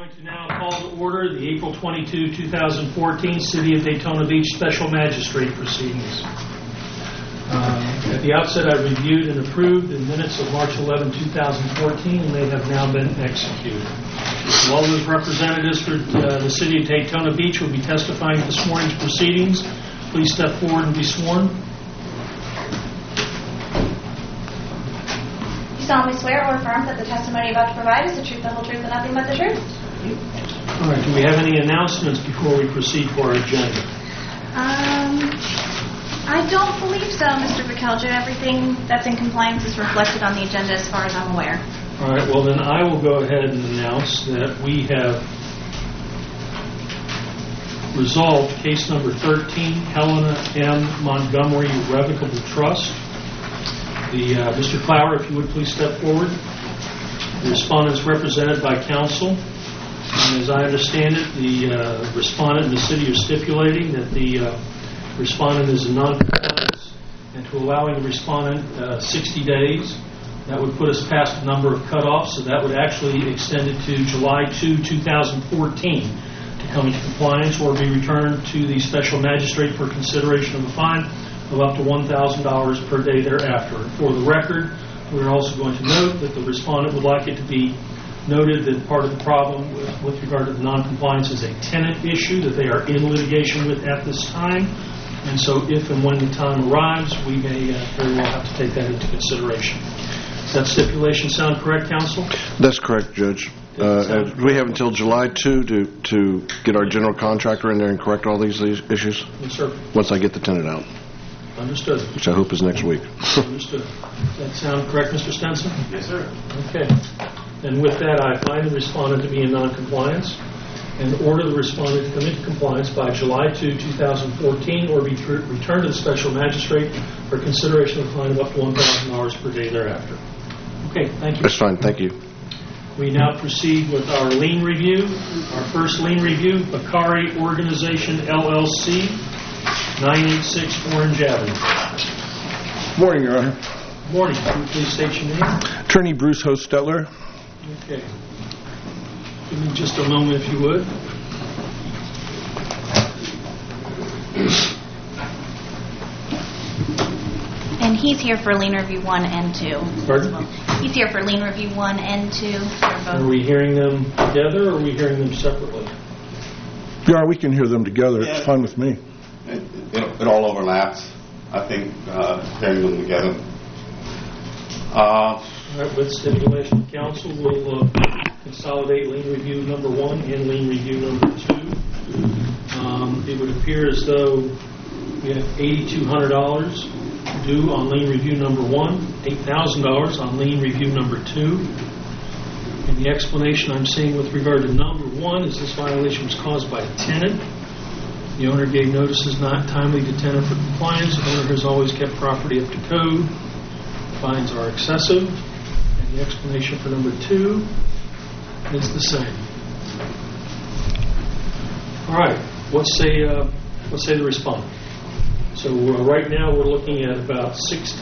going to now call to order the April 22, 2014 City of Daytona Beach Special Magistrate Proceedings. At the outset, I reviewed and approved the minutes of March 11, 2014, and they have now been executed. All those representatives for the City of Daytona Beach will be testifying at this morning's proceedings. Please step forward and be sworn. Solemnly swear or affirm that the testimony you're about to provide is the truth, the whole truth, and nothing but the truth. All right. Do we have any announcements before we proceed for our agenda? I don't believe so, Mr. McKelger. Everything that's in compliance is reflected on the agenda as far as I'm aware. All right. Well, then I will go ahead and announce that we have resolved case number 13, Helena M. Montgomery Irrevocable Trust. Mr. Clower, if you would please step forward. The respondent is represented by counsel. And as I understand it, the respondent and the city are stipulating that the respondent is in non-compliance, and to allowing the respondent 60 days. That would put us past the number of cutoffs, so that would actually extend it to July 2, 2014 to come into compliance or be returned to the special magistrate for consideration of a fine of up to $1,000 per day thereafter. For the record, we're also going to note that the respondent would like it to be noted that part of the problem with regard to the non-compliance is a tenant issue that they are in litigation with at this time. And so if and when the time arrives, we may very well have to take that into consideration. Does that stipulation sound correct, counsel? That's correct, Judge. We have until July 2 to get our general contractor in there and correct all these issues? Yes, sir. Once I get the tenant out. Understood. Which I hope is next week. Understood. Does that sound correct, Mr. Stenson? Yes, sir. Okay. And with that, I find the respondent to be in non-compliance and order the respondent to come into compliance by July 2, 2014 or be returned to the special magistrate for consideration of a fine of up to $1,000 per day thereafter. Okay, thank you. That's fine. Thank you. We now proceed with our lien review. Our first lien review, Bakari Organization, LLC, 986 Orange Avenue. Morning, Your Honor. Morning. Can you please state your name? Attorney Bruce Hostetler. Okay. Give me just a moment, if you would. And he's here for lien review 1 and 2. Pardon? Well, he's here for lien review 1 and 2. Are we hearing them together or are we hearing them separately? Your Honor, we can hear them together. It's fine with me. It all overlaps. I think hearing them together. All right, with stipulation, counsel will consolidate lien review number 1 and lien review number 2. It would appear as though we have $8,200 due on lien review number 1, $8,000 on lien review number 2. And the explanation I'm seeing with regard to number 1 is this violation was caused by a tenant. The owner gave notices not timely to tenant for compliance. The owner has always kept property up to code. Fines are excessive. And the explanation for number 2 is the same. All right. Let's say the respondent. So right now we're looking at about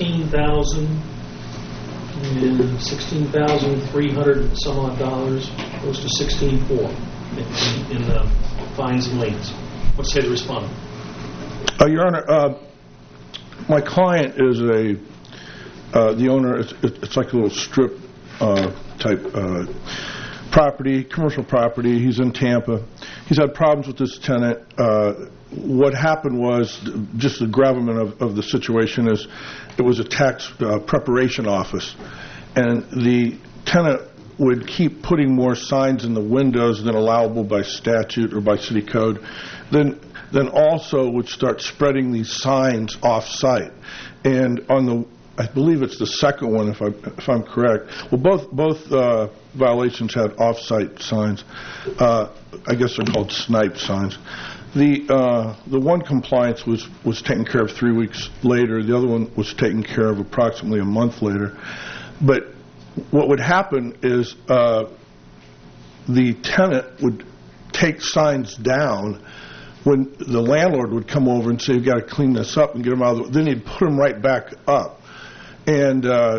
$16,300 and some odd dollars, close to $16,400 in fines and liens. Let's say the respondent. Your Honor, my client is the owner. It's like a little strip type property, commercial property. He's in Tampa. He's had problems with this tenant. What happened was, just the gravamen of the situation is, it was a tax preparation office, and the tenant would keep putting more signs in the windows than allowable by statute or by city code. Then also would start spreading these signs off-site. And on the, I believe it's the second one, if I'm correct. Well, both violations had off-site signs. I guess they're called snipe signs. The one compliance was taken care of 3 weeks later. The other one was taken care of approximately a month later. But what would happen is the tenant would take signs down when the landlord would come over and say, "You've got to clean this up and get them out of the." Then he'd put them right back up. And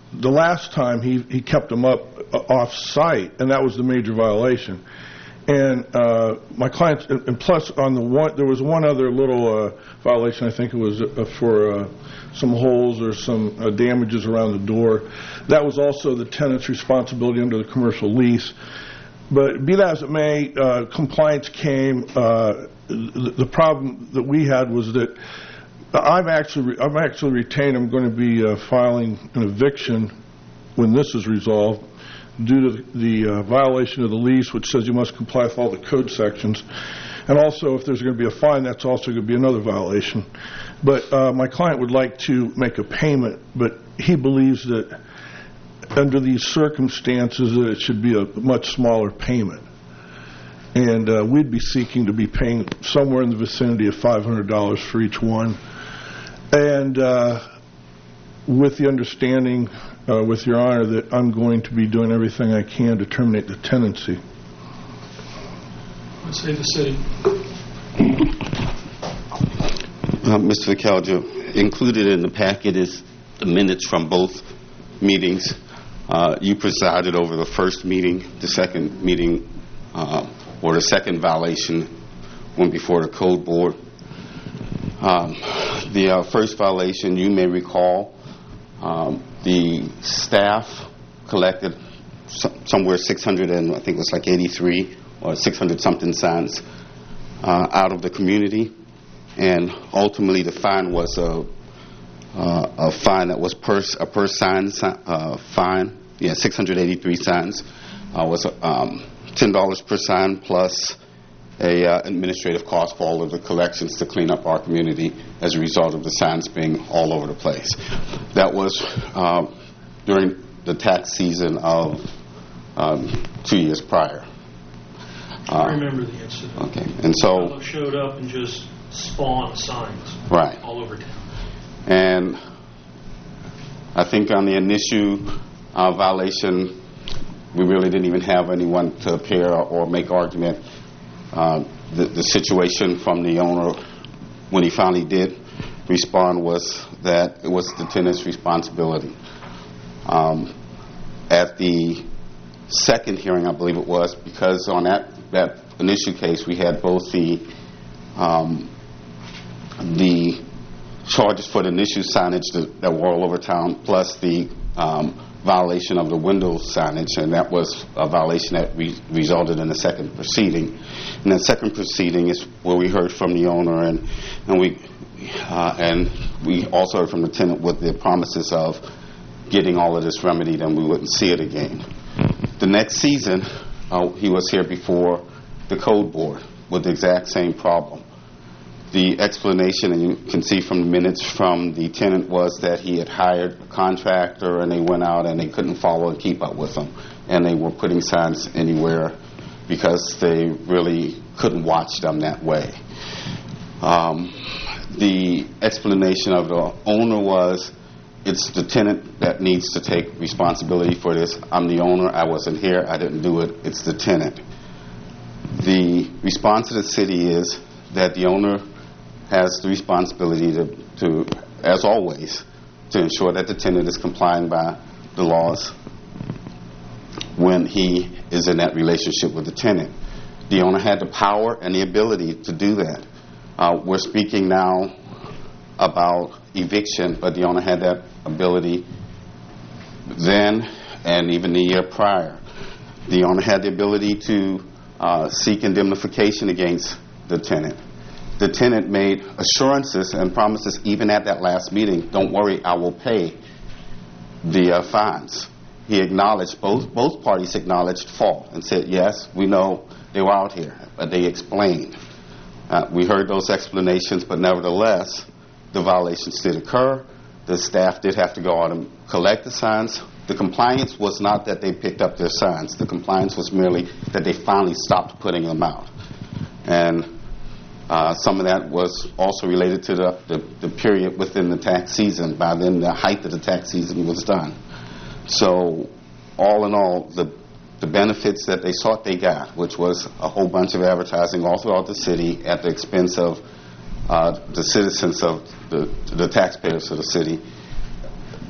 the last time he kept them up off-site, and that was the major violation. And my client, and plus on the one, there was one other little violation. I think it was for some holes or some damages around the door. That was also the tenant's responsibility under the commercial lease. But be that as it may, compliance came. The problem that we had was that I'm actually retained. I'm going to be filing an eviction when this is resolved, due to the violation of the lease, which says you must comply with all the code sections. And also, if there's going to be a fine, that's also going to be another violation. But my client would like to make a payment, but he believes that under these circumstances that it should be a much smaller payment. And we'd be seeking to be paying somewhere in the vicinity of $500 for each one. And with the understanding, with Your Honor, that I'm going to be doing everything I can to terminate the tenancy. Let's say the city. Mr. Vicalja, included in the packet is the minutes from both meetings. You presided over the first meeting. The second meeting, or the second violation, went before the code board. The first violation, you may recall, the staff collected somewhere 600 and I think it was like 83 or 600 something signs out of the community, and ultimately the fine was a fine that was per sign fine. Yeah, 683 signs was $10 per sign plus a administrative cost for all of the collections to clean up our community as a result of the signs being all over the place. That was during the tax season of 2 years prior. I remember the incident. Okay, and so Fellow showed up and just spawned signs right all over town. And I think on the initial violation, we really didn't even have anyone to appear or make argument. The situation from the owner, when he finally did respond, was that it was the tenant's responsibility. At the second hearing, I believe it was, because on that initial case, we had both the charges for the initial signage that were all over town, plus the violation of the window signage, and that was a violation that resulted in a second proceeding. And that second proceeding is where we heard from the owner, and we also heard from the tenant with the promises of getting all of this remedied and we wouldn't see it again. The next season, he was here before the code board with the exact same problem. The explanation, and you can see from the minutes from the tenant, was that he had hired a contractor and they went out and they couldn't follow and keep up with them. And they were putting signs anywhere because they really couldn't watch them that way. The explanation of the owner was, it's the tenant that needs to take responsibility for this. I'm the owner. I wasn't here. I didn't do it. It's the tenant. The response of the city is that the owner has the responsibility to, as always, to ensure that the tenant is complying by the laws when he is in that relationship with the tenant. The owner had the power and the ability to do that. We're speaking now about eviction, but the owner had that ability then and even the year prior. The owner had the ability to seek indemnification against the tenant. The tenant made assurances and promises even at that last meeting, don't worry, I will pay the fines. He acknowledged, both parties acknowledged fault and said, yes, we know they were out here, but they explained. We heard those explanations, but nevertheless, the violations did occur. The staff did have to go out and collect the signs. The compliance was not that they picked up their signs. The compliance was merely that they finally stopped putting them out. And some of that was also related to the period within the tax season. By then, the height of the tax season was done. So, all in all, the benefits that they sought, they got, which was a whole bunch of advertising all throughout the city at the expense of the citizens of the taxpayers of the city.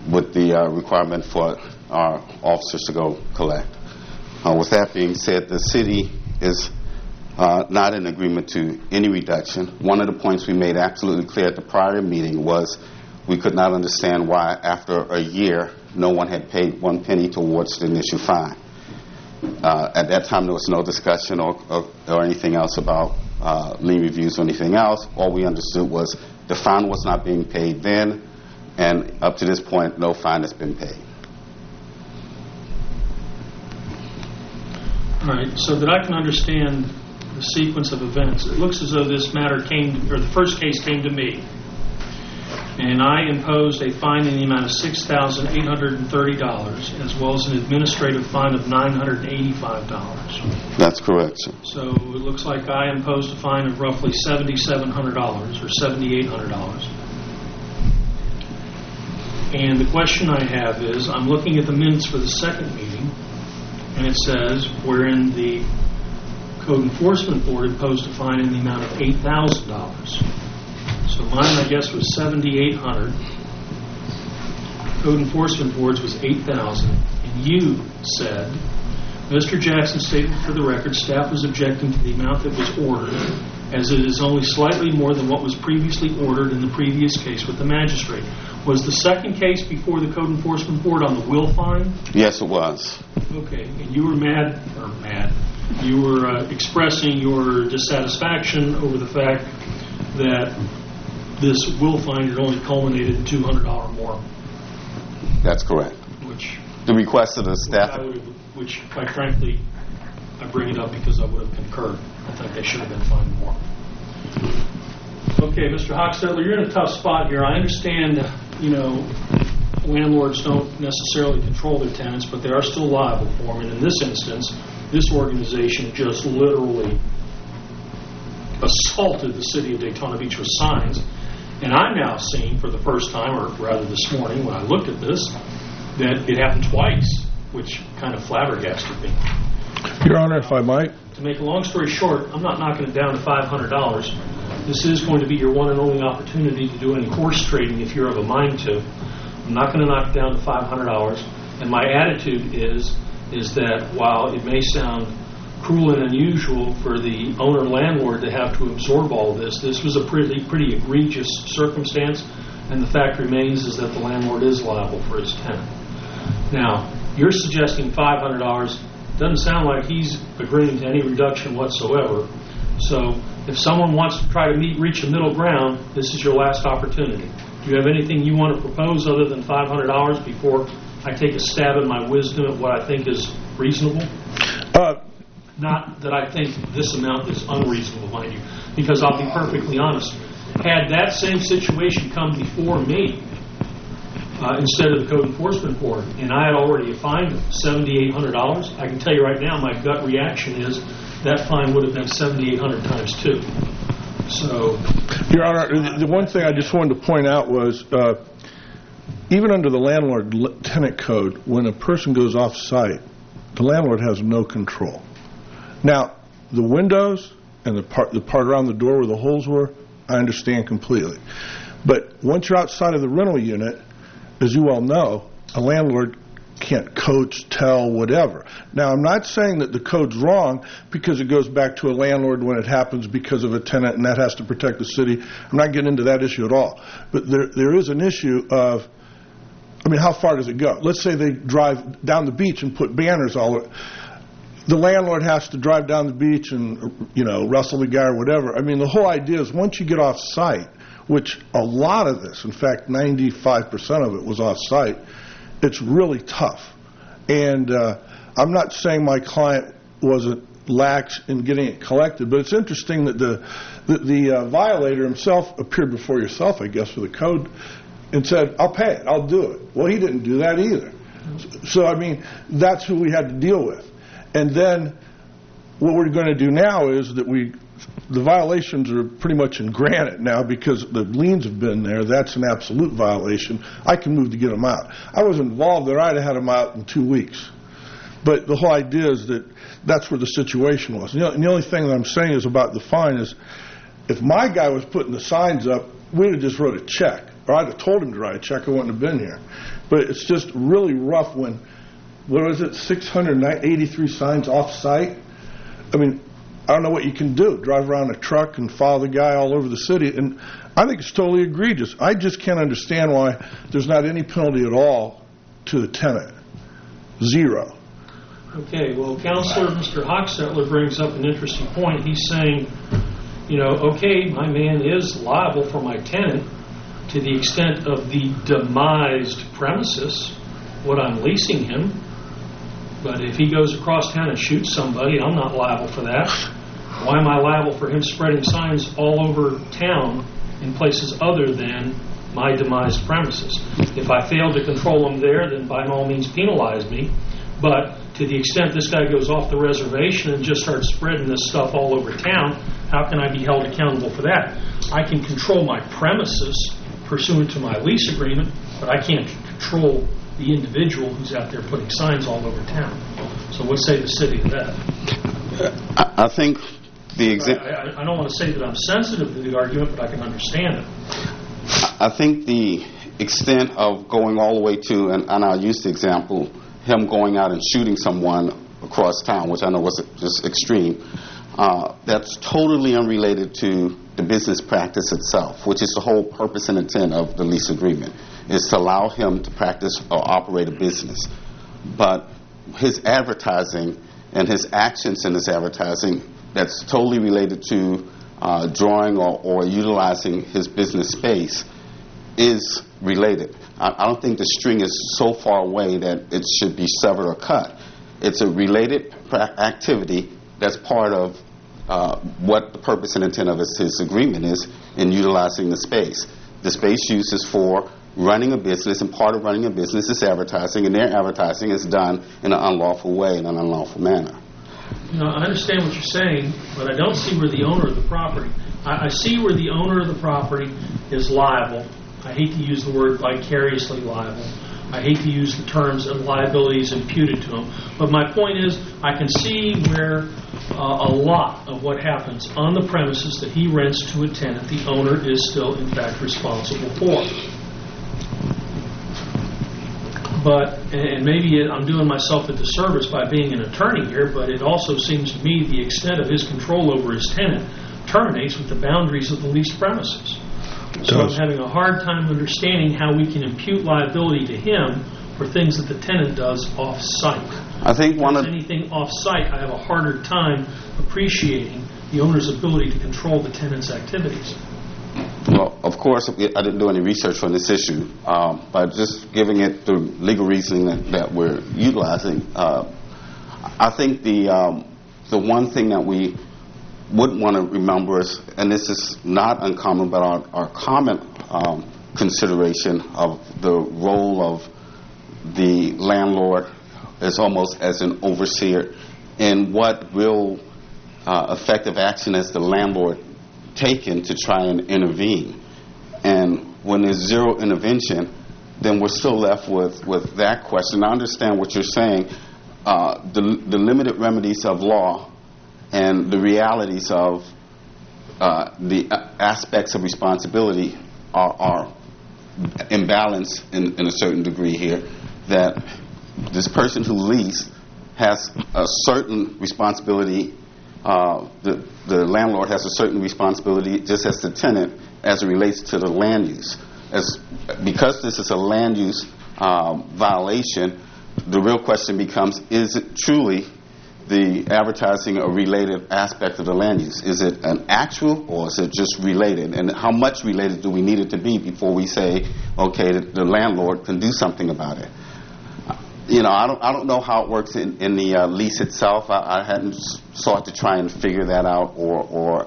with the requirement for our officers to go collect. With that being said, the city is not in agreement to any reduction. One of the points we made absolutely clear at the prior meeting was we could not understand why after a year no one had paid 1 penny towards the initial fine. At that time there was no discussion or anything else about lien reviews or anything else. All we understood was the fine was not being paid then, and up to this point no fine has been paid. All right, so that I can understand the sequence of events, it looks as though this matter the first case came to me, and I imposed a fine in the amount of $6,830, as well as an administrative fine of $985. That's correct, sir. So it looks like I imposed a fine of roughly $7,700 or $7,800. And the question I have is, I'm looking at the minutes for the second meeting, and it says, wherein the Code Enforcement Board imposed a fine in the amount of $8,000. So mine, I guess, was $7,800. Code Enforcement Board's was $8,000. And you said, Mr. Jackson stated for the record, staff was objecting to the amount that was ordered, as it is only slightly more than what was previously ordered in the previous case with the magistrate. Was the second case before the Code Enforcement Board on the will fine? Yes, it was. Okay, and you were you were expressing your dissatisfaction over the fact that this will fine had only culminated in $200 more. That's correct. Which the request of the staff. Which, quite frankly, I bring it up because I would have concurred. I think they should have been fined more. Okay, Mr. Hochstetler, you're in a tough spot here. I understand, landlords don't necessarily control their tenants, but they are still liable for them. And in this instance, this organization just literally assaulted the city of Daytona Beach with signs. And I'm now seeing for the first time, or rather this morning when I looked at this, that it happened twice, which kind of flabbergasted me. Your Honor, if I might. To make a long story short, I'm not knocking it down to $500. This is going to be your one and only opportunity to do any horse trading if you're of a mind to. I'm not going to knock it down to $500. And my attitude is that while it may sound cruel and unusual for the owner-landlord to have to absorb all of this, this was a pretty egregious circumstance, and the fact remains is that the landlord is liable for his tenant. Now, you're suggesting $500. Doesn't sound like he's agreeing to any reduction whatsoever. So if someone wants to try to reach a middle ground, this is your last opportunity. Do you have anything you want to propose other than $500 before I take a stab at my wisdom at what I think is reasonable? Not that I think this amount is unreasonable, mind you, because I'll be perfectly honest. Had that same situation come before me, instead of the Code Enforcement Board, and I had already fined $7,800, I can tell you right now my gut reaction is that fine would have been $7,800 times 2. So, Your Honor, the one thing I just wanted to point out was even under the landlord-tenant code, when a person goes off-site, the landlord has no control. Now, the windows and the part around the door where the holes were, I understand completely. But once you're outside of the rental unit, as you all know, a landlord can't coach, tell, whatever. Now, I'm not saying that the code's wrong because it goes back to a landlord when it happens because of a tenant, and that has to protect the city. I'm not getting into that issue at all. But there is an issue of, how far does it go? Let's say they drive down the beach and put banners all over. The landlord has to drive down the beach and, wrestle the guy or whatever. The whole idea is once you get off site, which a lot of this, in fact, 95% of it was off site, it's really tough. And I'm not saying my client wasn't lax in getting it collected, but it's interesting that the violator himself appeared before yourself, I guess, for the code, and said, I'll pay it, I'll do it. Well, he didn't do that either. So, that's who we had to deal with. And then what we're going to do now is that the violations are pretty much in granite now because the liens have been there. That's an absolute violation. I can move to get them out. I was involved there. I'd have had them out in 2 weeks. But the whole idea is that that's where the situation was. And the only thing that I'm saying is about the fine is if my guy was putting the signs up, we'd have just wrote a check. or I'd have told him to write a check, I wouldn't have been here. But it's just really rough when, what was it, 683 signs off-site? I mean, I don't know what you can do. Drive around a truck and follow the guy all over the city. And I think it's totally egregious. I just can't understand why there's not any penalty at all to the tenant. Zero. Okay, well, Counselor Mr. Hochstetler brings up an interesting point. He's saying, okay, my man is liable for my tenant to the extent of the demised premises, what I'm leasing him. But if he goes across town and shoots somebody, I'm not liable for that. Why am I liable for him spreading signs all over town in places other than my demised premises? If I fail to control him there, then by all means penalize me. But to the extent this guy goes off the reservation and just starts spreading this stuff all over town, how can I be held accountable for that? I can control my premises pursuant to my lease agreement, but I can't control the individual who's out there putting signs all over town. So what say the city to that? I think the I don't want to say that I'm sensitive to the argument, but I can understand it. I think the extent of going all the way to, and I'll use the example, him going out and shooting someone across town, which I know was just extreme, that's totally unrelated to the business practice itself, which is the whole purpose and intent of the lease agreement, is to allow him to practice or operate a business. But his advertising and his actions in his advertising, that's totally related to drawing or utilizing his business space, is related. I don't think the string is so far away that it should be severed or cut. It's a related activity that's part of what the purpose and intent of his agreement is in utilizing the space. The space use is for running a business, and part of running a business is advertising, and their advertising is done in an unlawful way, in an unlawful manner. I understand what you're saying, but I don't see where the owner of the property, I see where the owner of the property is liable. I hate to use the word vicariously liable. I hate to use the terms that liability is imputed to him. But my point is, I can see where a lot of what happens on the premises that he rents to a tenant, the owner is still, in fact, responsible for. But, and maybe I'm doing myself a disservice by being an attorney here, but it also seems to me the extent of his control over his tenant terminates with the boundaries of the leased premises. So I'm having a hard time understanding how we can impute liability to him for things that the tenant does off-site. I think anything off-site, I have a harder time appreciating the owner's ability to control the tenant's activities. Well, of course, I didn't do any research on this issue, but just giving it the legal reasoning that we're utilizing, I think the one thing that we wouldn't want to remember is, and this is not uncommon, but our common consideration of the role of the landlord is almost as an overseer, and what real effective action has the landlord taken to try and intervene. And when there's zero intervention, then we're still left with that question. I understand what you're saying. The limited remedies of law and the realities of the aspects of responsibility are imbalanced in a certain degree here, that this person who leased has a certain responsibility, the landlord has a certain responsibility just as the tenant as it relates to the land use. Because this is a land use violation, the real question becomes, is it truly the advertising a related aspect of the land use? Is it an actual, or is it just related? And how much related do we need it to be before we say, okay, the landlord can do something about it? I don't know how it works in the lease itself. I hadn't sought to try and figure that out or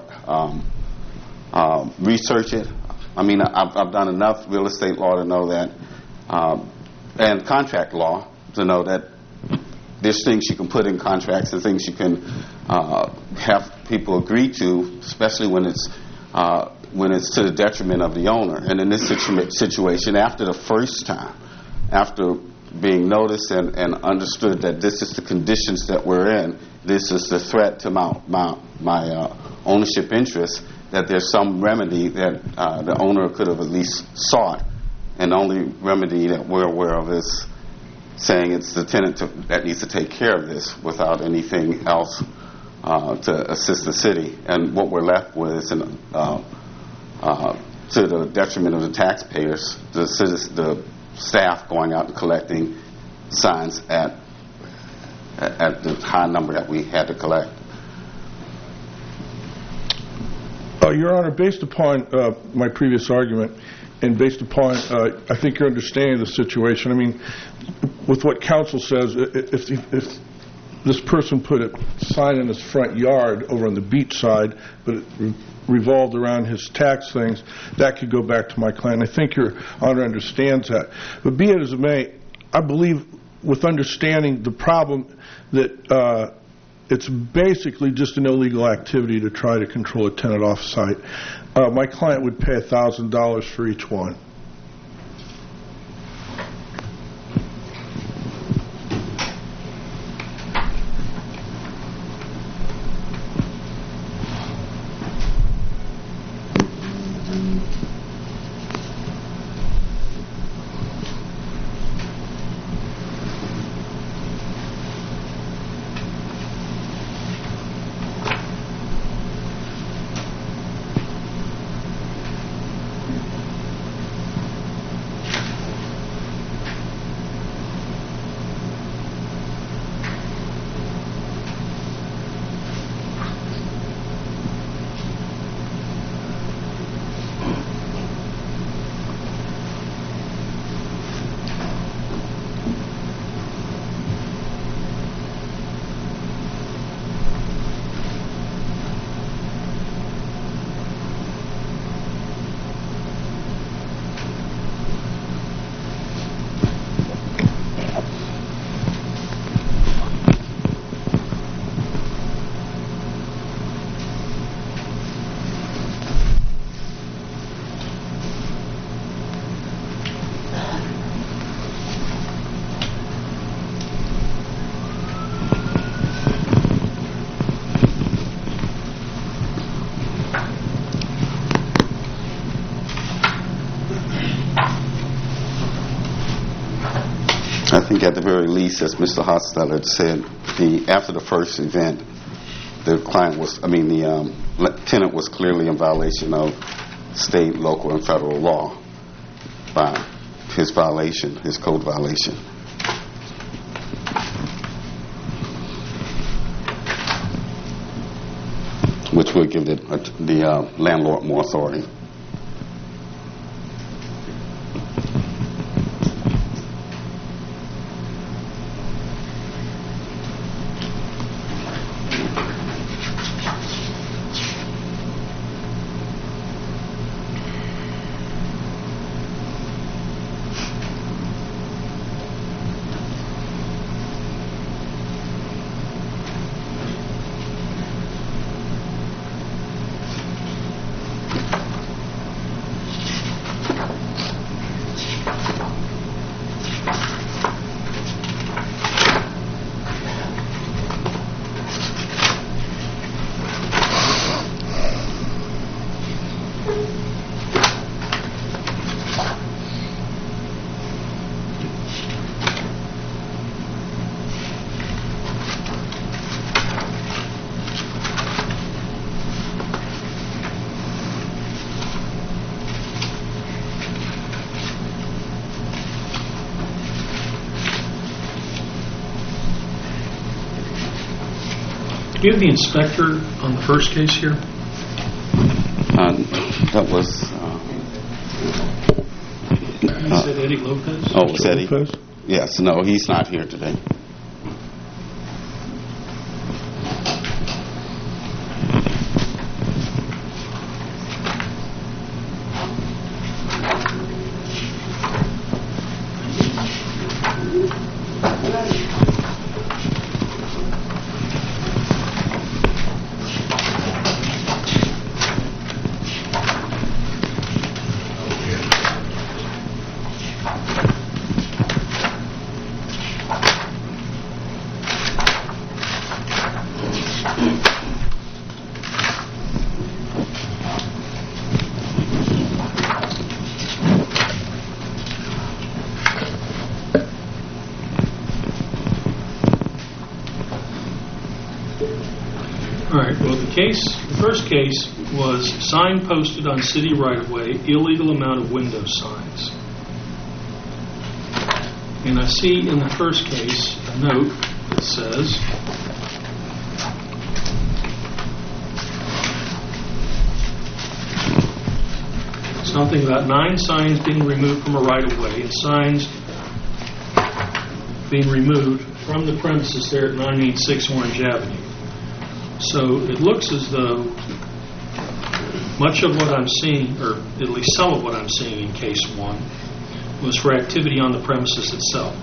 research it. I mean, I've done enough real estate law to know that, and contract law to know that there's things you can put in contracts and things you can have people agree to, especially when it's to the detriment of the owner. And in this situation, after the first time, after being noticed and understood that this is the conditions that we're in, this is the threat to my ownership interest, that there's some remedy that the owner could have at least sought and the only remedy that we're aware of is saying it's the tenant that needs to take care of this without anything else to assist the city. And what we're left with is, to the detriment of the taxpayers, the staff going out and collecting signs at the high number that we had to collect. Your Honor, based upon my previous argument and based upon, I think you're understanding the situation. I mean, with what counsel says, if this person put a sign in his front yard over on the beach side, but it revolved around his tax things, that could go back to my client. I think Your Honor understands that. But be it as it may, I believe with understanding the problem that it's basically just an illegal activity to try to control a tenant off-site. My client would pay $1,000 for each one. I think at the very least, as Mr. Hostetler had said, after the first event, the tenant was clearly in violation of state, local, and federal law by his code violation. Which would give the landlord more authority. Do you have the inspector on the first case here? That was... You said Eddie Lopez? Oh, it was Eddie? Lopez? Yes, no, he's not here today. The first case was sign posted on city right-of-way, illegal amount of window signs. And I see in the first case a note that says, something about 9 signs being removed from a right-of-way and signs being removed from the premises there at 986 Orange Avenue. So it looks as though much of what I'm seeing, or at least some of what I'm seeing in case 1, was for activity on the premises itself.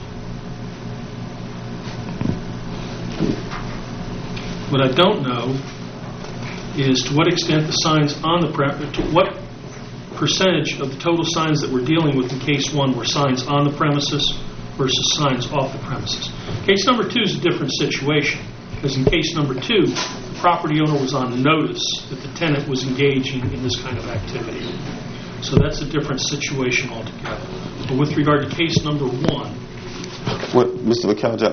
What I don't know is to what extent the signs on the premises, to what percentage of the total signs that we're dealing with in case 1 were signs on the premises versus signs off the premises. Case number 2 is a different situation, because in case number 2, the property owner was on notice that the tenant was engaging in this kind of activity. So that's a different situation altogether. But with regard to case number 1, Mr. McKelja,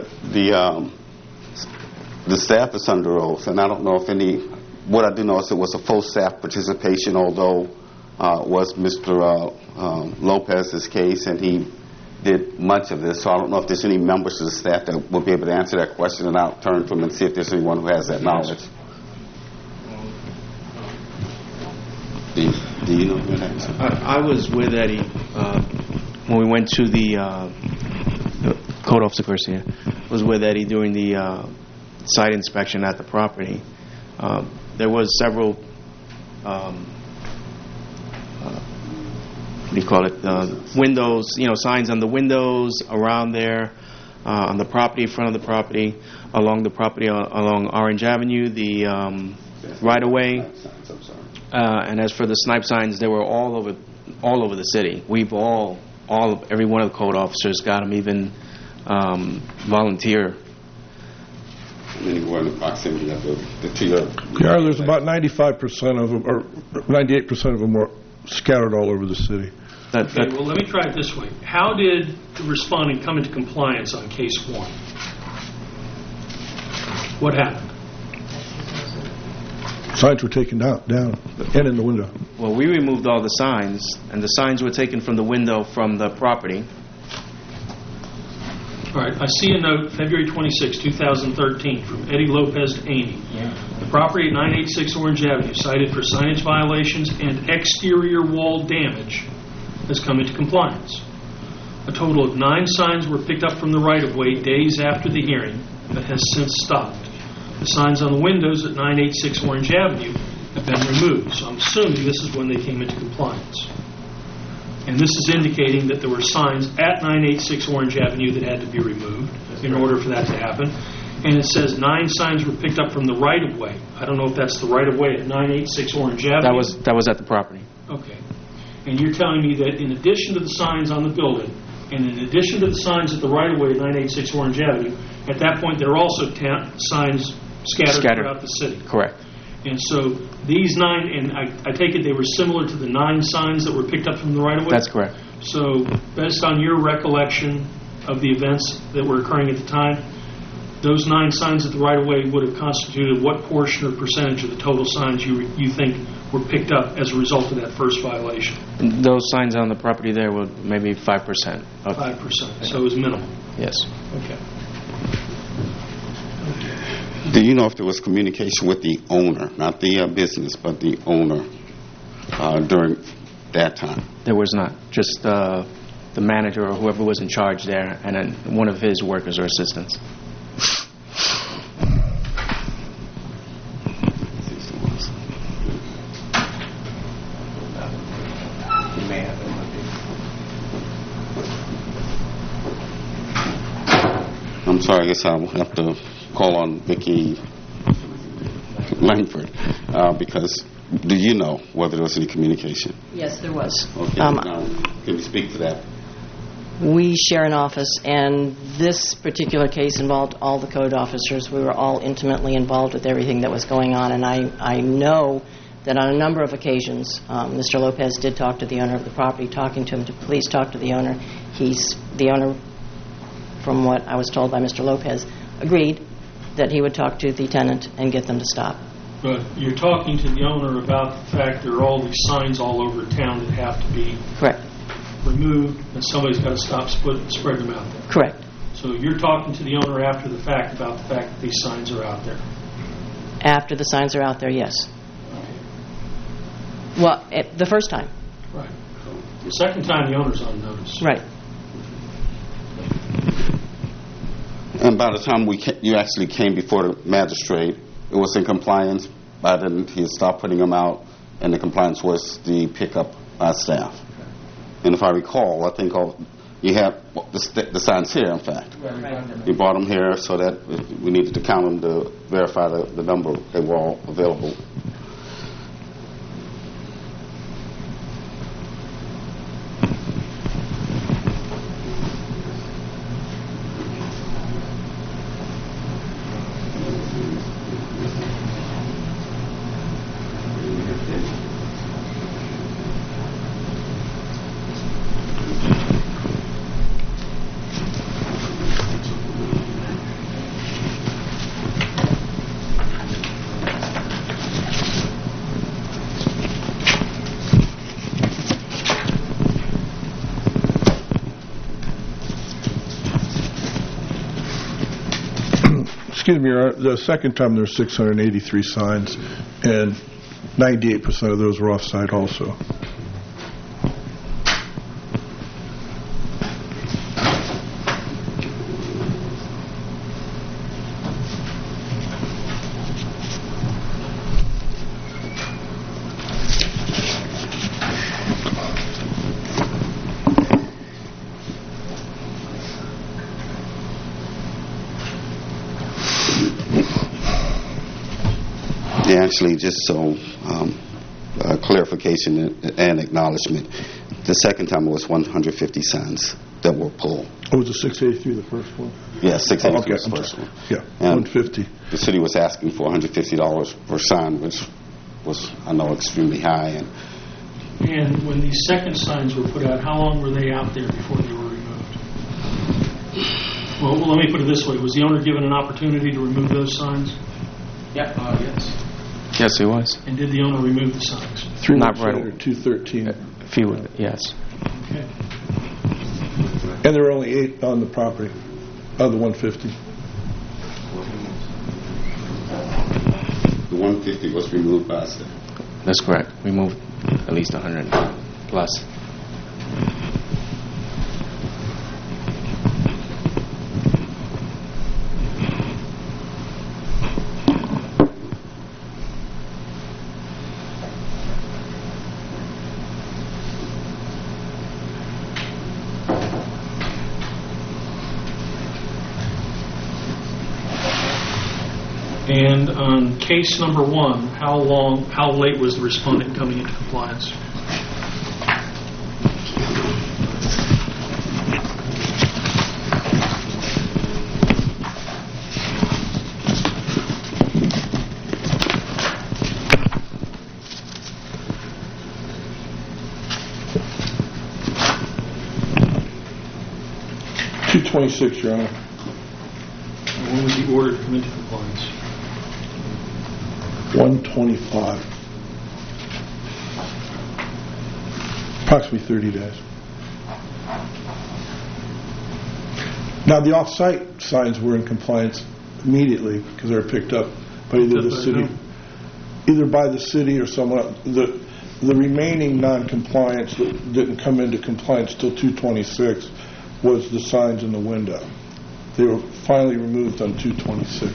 the staff is under oath, and I don't know if what I do know is it was a full staff participation, although was Mr. Lopez's case, and he did much of this, so I don't know if there's any members of the staff that will be able to answer that question, and I'll turn to them and see if there's anyone who has that knowledge. Do you know who that is? I was with Eddie when we went to the code officer Garcia. Was with Eddie during the site inspection at the property. There was several what do you call it? Windows, signs on the windows around there, on the property, in front of the property, along the property, along Orange Avenue, the right of way. And as for the snipe signs, they were all over the city. We've every one of the code officers got them, even volunteer. Anywhere in the proximity of the two. Yeah, there's about 95% of them, or 98% of them were scattered all over the city. Okay, well, let me try it this way. How did the respondent come into compliance on case 1? What happened? Signs were taken down and in the window. Well, we removed all the signs, and the signs were taken from the window from the property. All right, I see a note, February 26, 2013, from Eddie Lopez to Amy. The property at 986 Orange Avenue, cited for signage violations and exterior wall damage, has come into compliance. A total of 9 signs were picked up from the right-of-way days after the hearing, but has since stopped. The signs on the windows at 986 Orange Avenue have been removed, so I'm assuming this is when they came into compliance. And this is indicating that there were signs at 986 Orange Avenue that had to be removed in order for that to happen. And it says 9 signs were picked up from the right-of-way. I don't know if that's the right-of-way at 986 Orange Avenue. That was at the property. Okay. And you're telling me that in addition to the signs on the building, and in addition to the signs at the right-of-way at 986 Orange Avenue, at that point there are also signs scattered throughout the city. Correct. And so these 9, and I take it they were similar to the 9 signs that were picked up from the right-of-way? That's correct. So based on your recollection of the events that were occurring at the time, those 9 signs at the right-of-way would have constituted what portion or percentage of the total signs you think were picked up as a result of that first violation? Those signs on the property there were maybe 5%. 5%. So it was minimal. Yes. Okay. Do you know if there was communication with the owner, not the business, but the owner during that time? There was not. Just the manager or whoever was in charge there, and then one of his workers or assistants. I'm sorry, I guess I'll have to call on Vicki Langford, because do you know whether there was any communication? Yes, there was. Okay, now, can you speak to that? We share an office, and this particular case involved all the code officers. We were all intimately involved with everything that was going on, and I know that on a number of occasions, Mr. Lopez did talk to the owner of the property, talking to him to please talk to the owner. The owner, from what I was told by Mr. Lopez, agreed that he would talk to the tenant and get them to stop. But you're talking to the owner about the fact there are all these signs all over town that have to be Correct. removed, and somebody's got to stop spread them out there. Correct. So you're talking to the owner after the fact about the fact that these signs are out there. After the signs are out there, yes. Well, the first time. Right. The second time, the owner's on notice. Right. And by the time you actually came before the magistrate, it was in compliance. By then, he had stopped putting them out, and the compliance was the pickup by staff. And if I recall, I think you have the signs here, in fact. You brought them here so that we needed to count them to verify the number. They were all available. Excuse me, Your Honor, the second time there were 683 signs, and 98% of those were off-site also. Actually, just so clarification and acknowledgement, the second time it was 150 signs that were pulled. Oh, was it 683 the first one? Yeah, 683 was the I'm first sorry. one. Yeah, And 150. the city was asking for $150 per sign, which was, I know, extremely high. And when these second signs were put out, how long were they out there before they were removed? Well, let me put it this way. Was the owner given an opportunity to remove those signs? Yeah. Yes. Yes, it was. And did the owner remove the signs? 3 Not weeks right later, 213. A few, yes. Okay. And there were only 8 on the property of the 150. The 150 was removed by staff. That's correct. We moved at least 100 plus. And on case number 1, how late was the respondent coming into compliance? $226, Your Honor. And when was he ordered to come into compliance? 125. Approximately 30 days. Now, the off-site signs were in compliance immediately because they were picked up by either the city, either by the city or someone else. The remaining non-compliance that didn't come into compliance till 226 was the signs in the window. They were finally removed on 226.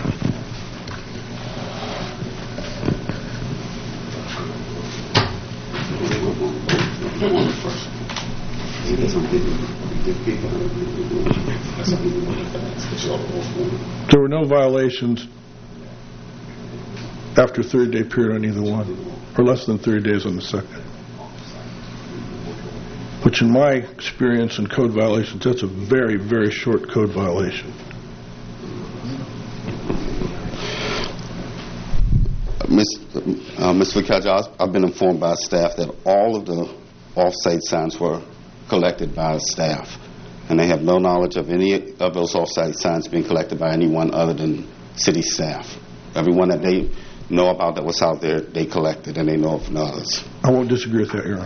There were no violations after 30-day period on either one, or less than 30 days on the second. Which in my experience in code violations, that's a very, very short code violation. Mr. Vikaja, I've been informed by staff that all of the off-site signs were collected by staff, and they have no knowledge of any of those off-site signs being collected by anyone other than city staff. Everyone that they know about that was out there, they collected, and they know of no others. I won't disagree with that, Your Honor.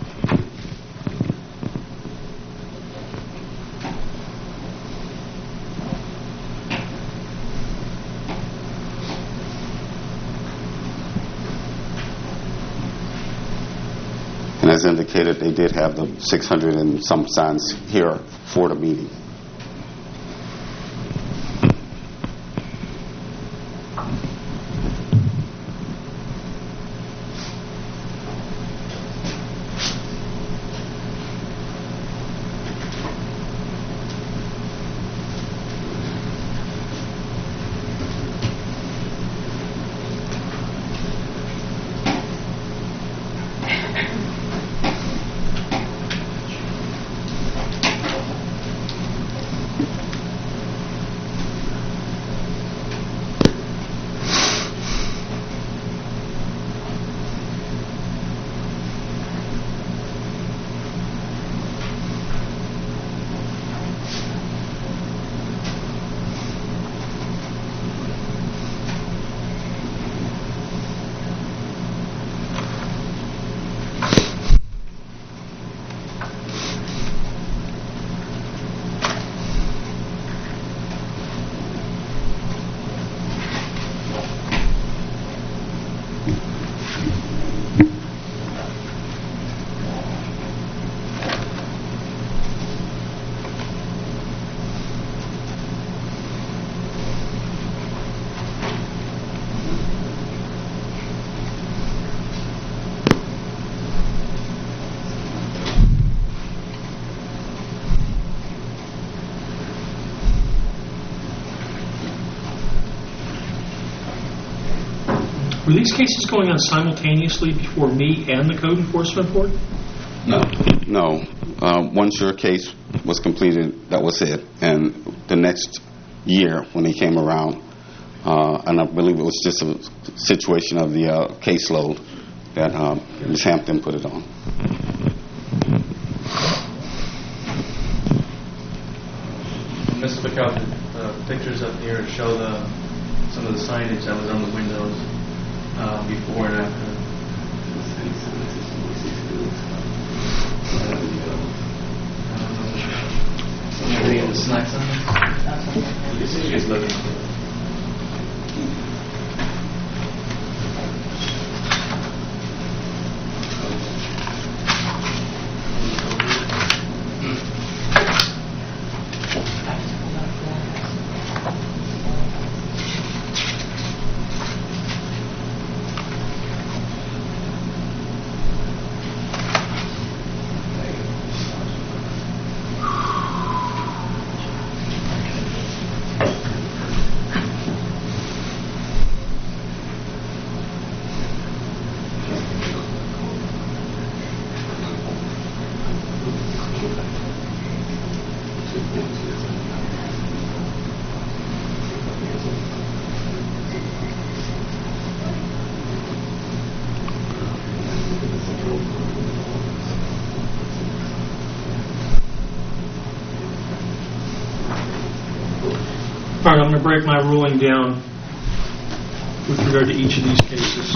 And as indicated, they did have the 600 and some signs here for the meeting. Were these cases going on simultaneously before me and the Code Enforcement Board? No. Once your case was completed, that was it. And the next year, when they came around, and I believe it was just a situation of the caseload that Ms. Hampton put it on. Mr. McAlpin, pictures up here show some of the signage that was on the windows before and after. Anything in the snacks on there? She's looking. All right, I'm going to break my ruling down with regard to each of these cases.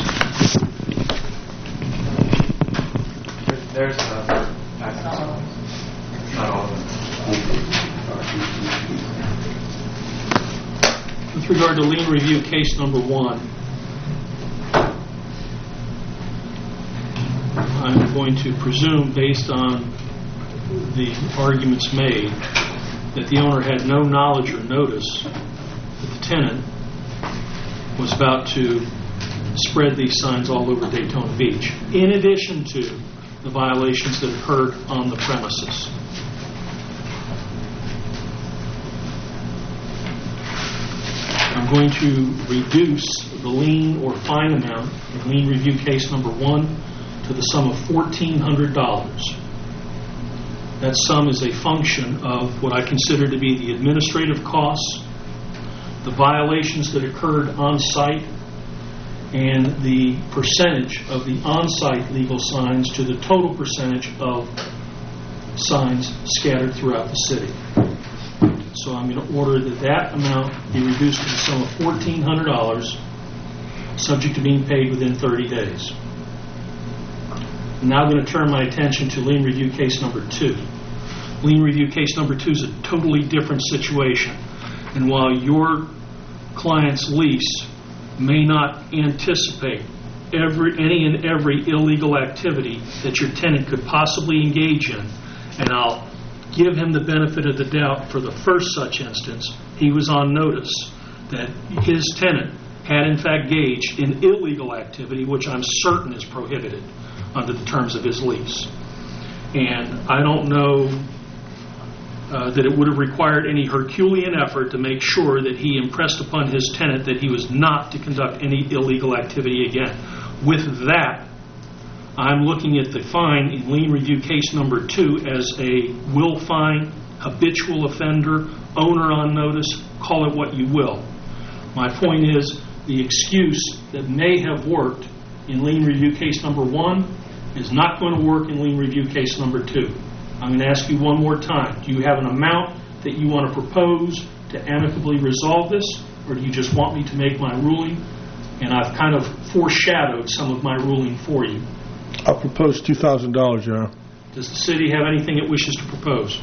There's access. Not all of them. With regard to lien review case number 1, I'm going to presume, based on the arguments made, that the owner had no knowledge or notice that the tenant was about to spread these signs all over Daytona Beach, in addition to the violations that occurred on the premises. I'm going to reduce the lien or fine amount in lien review case number 1 to the sum of $1,400. That sum is a function of what I consider to be the administrative costs, the violations that occurred on site, and the percentage of the on-site legal signs to the total percentage of signs scattered throughout the city. So I'm going to order that amount be reduced to the sum of $1,400 subject to being paid within 30 days. I'm now going to turn my attention to lien review case number 2. Lien review case number 2 is a totally different situation. And while your client's lease may not anticipate any and every illegal activity that your tenant could possibly engage in, and I'll give him the benefit of the doubt for the first such instance, he was on notice that his tenant had in fact engaged in illegal activity, which I'm certain is prohibited under the terms of his lease. And I don't know that it would have required any Herculean effort to make sure that he impressed upon his tenant that he was not to conduct any illegal activity again. With that, I'm looking at the fine in lien review case number 2 as a will fine, habitual offender, owner on notice, call it what you will. My point is, the excuse that may have worked in lien review case number 1 is not going to work in lien review case number 2. I'm going to ask you one more time. Do you have an amount that you want to propose to amicably resolve this, or do you just want me to make my ruling? And I've kind of foreshadowed some of my ruling for you. I'll propose $2,000, Your Honor. Does the city have anything it wishes to propose?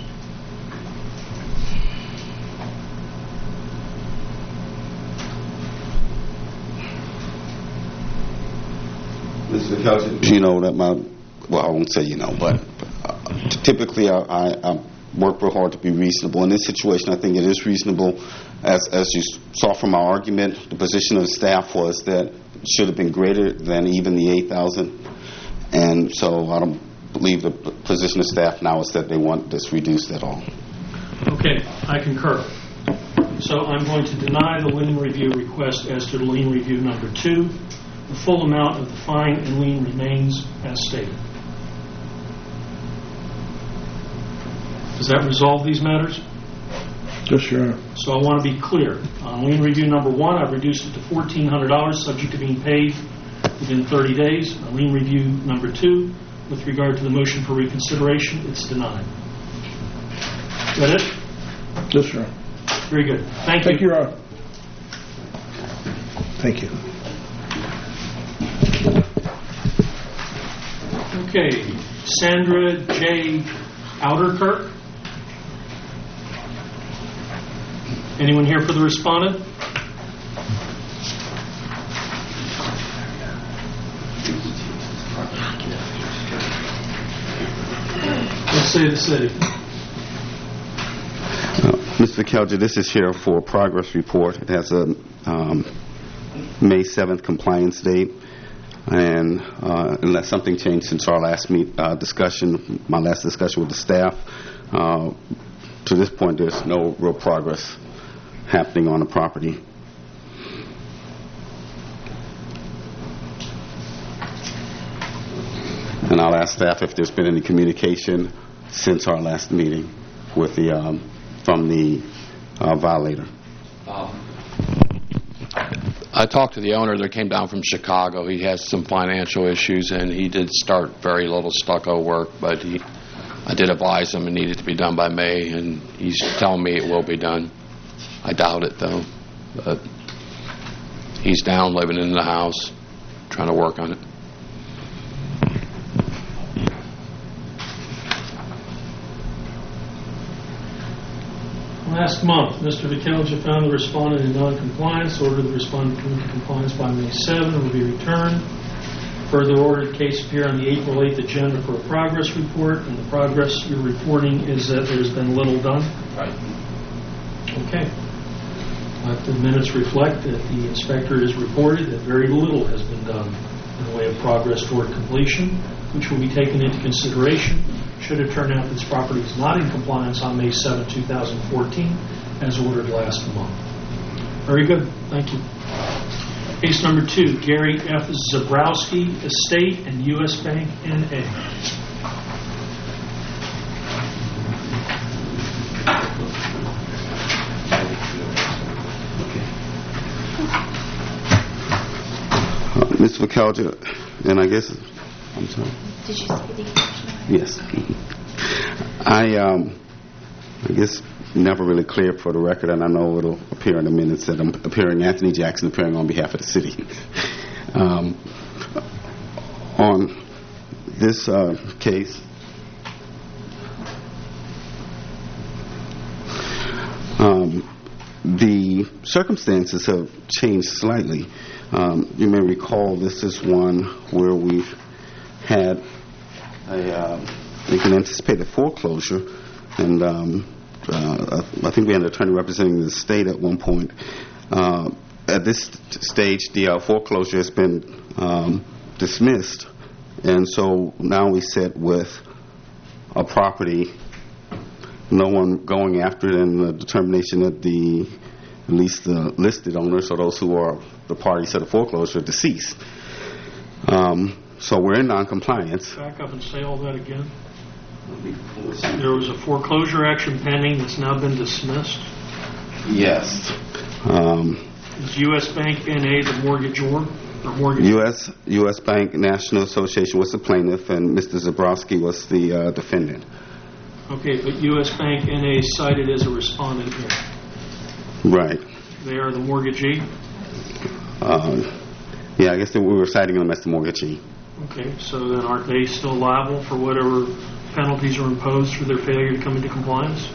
Mr. Kelton, you know that well, I won't say but typically I work real hard to be reasonable. In this situation, I think it is reasonable. As you saw from our argument, the position of the staff was that it should have been greater than even the $8,000. And so I don't believe the position of staff now is that they want this reduced at all. Okay, I concur. So I'm going to deny the lien review request as to lien review number 2. The full amount of the fine and lien remains as stated. Does that resolve these matters? Yes, Your Honor. So I want to be clear. On lien review number 1, I've reduced it to $1,400 subject to being paid within 30 days. On lien review number 2, with regard to the motion for reconsideration, it's denied. Is that it? Yes, Your Honor. Very good. Thank you. Thank you, Your Honor. Thank you. Okay. Sandra J. Outerkirk. Anyone here for the respondent? Let's say the city. Mr. Kelger, this is here for a progress report. It has a May 7th compliance date. And unless something changed since our last discussion, my last discussion with the staff, to this point there's no real progress happening on the property. And I'll ask staff if there's been any communication since our last meeting with the from the violator. I talked to the owner that came down from Chicago. He has some financial issues, and he did start very little stucco work, but I did advise him it needed to be done by May, and he's telling me it will be done. I doubt it, though. But he's down living in the house, trying to work on it. Last month, Mr. McKellinger found the respondent in non-compliance, ordered the respondent to come into compliance by May 7 and will be returned. Further ordered the case appear on the April 8th agenda for a progress report, and the progress you're reporting is that there's been little done? Right. Okay. Let the minutes reflect that the inspector has reported that very little has been done in the way of progress toward completion, which will be taken into consideration should it turn out that this property is not in compliance on May 7, 2014, as ordered last month. Very good. Thank you. Case number 2, Gary F. Zabrowski Estate and U.S. Bank, N.A. Mr. McKelger, and I guess, I'm sorry. Did you say the exception? Yes. I guess never really cleared for the record, and I know it'll appear in the minutes that I'm appearing, Anthony Jackson appearing on behalf of the city. On this case, the circumstances have changed slightly. You may recall this is one where we've had we can anticipate a foreclosure, and I think we had an attorney representing the state at one point. At this stage, the foreclosure has been dismissed, and so now we sit with a property, no one going after it, and the determination that at least the listed owners, or those who are the parties to the foreclosure, are deceased. So we're in noncompliance. Back up and say all that again. There was a foreclosure action pending that's now been dismissed. Yes. Is U.S. Bank N.A. the mortgagor? Or mortgage? U.S. Bank National Association was the plaintiff, and Mr. Zabrowski was the defendant. Okay, but U.S. Bank N.A. cited as a respondent here. Right. They are the mortgagee? Yeah, I guess we were citing them as the mortgagee. Okay, so then aren't they still liable for whatever penalties are imposed for their failure to come into compliance?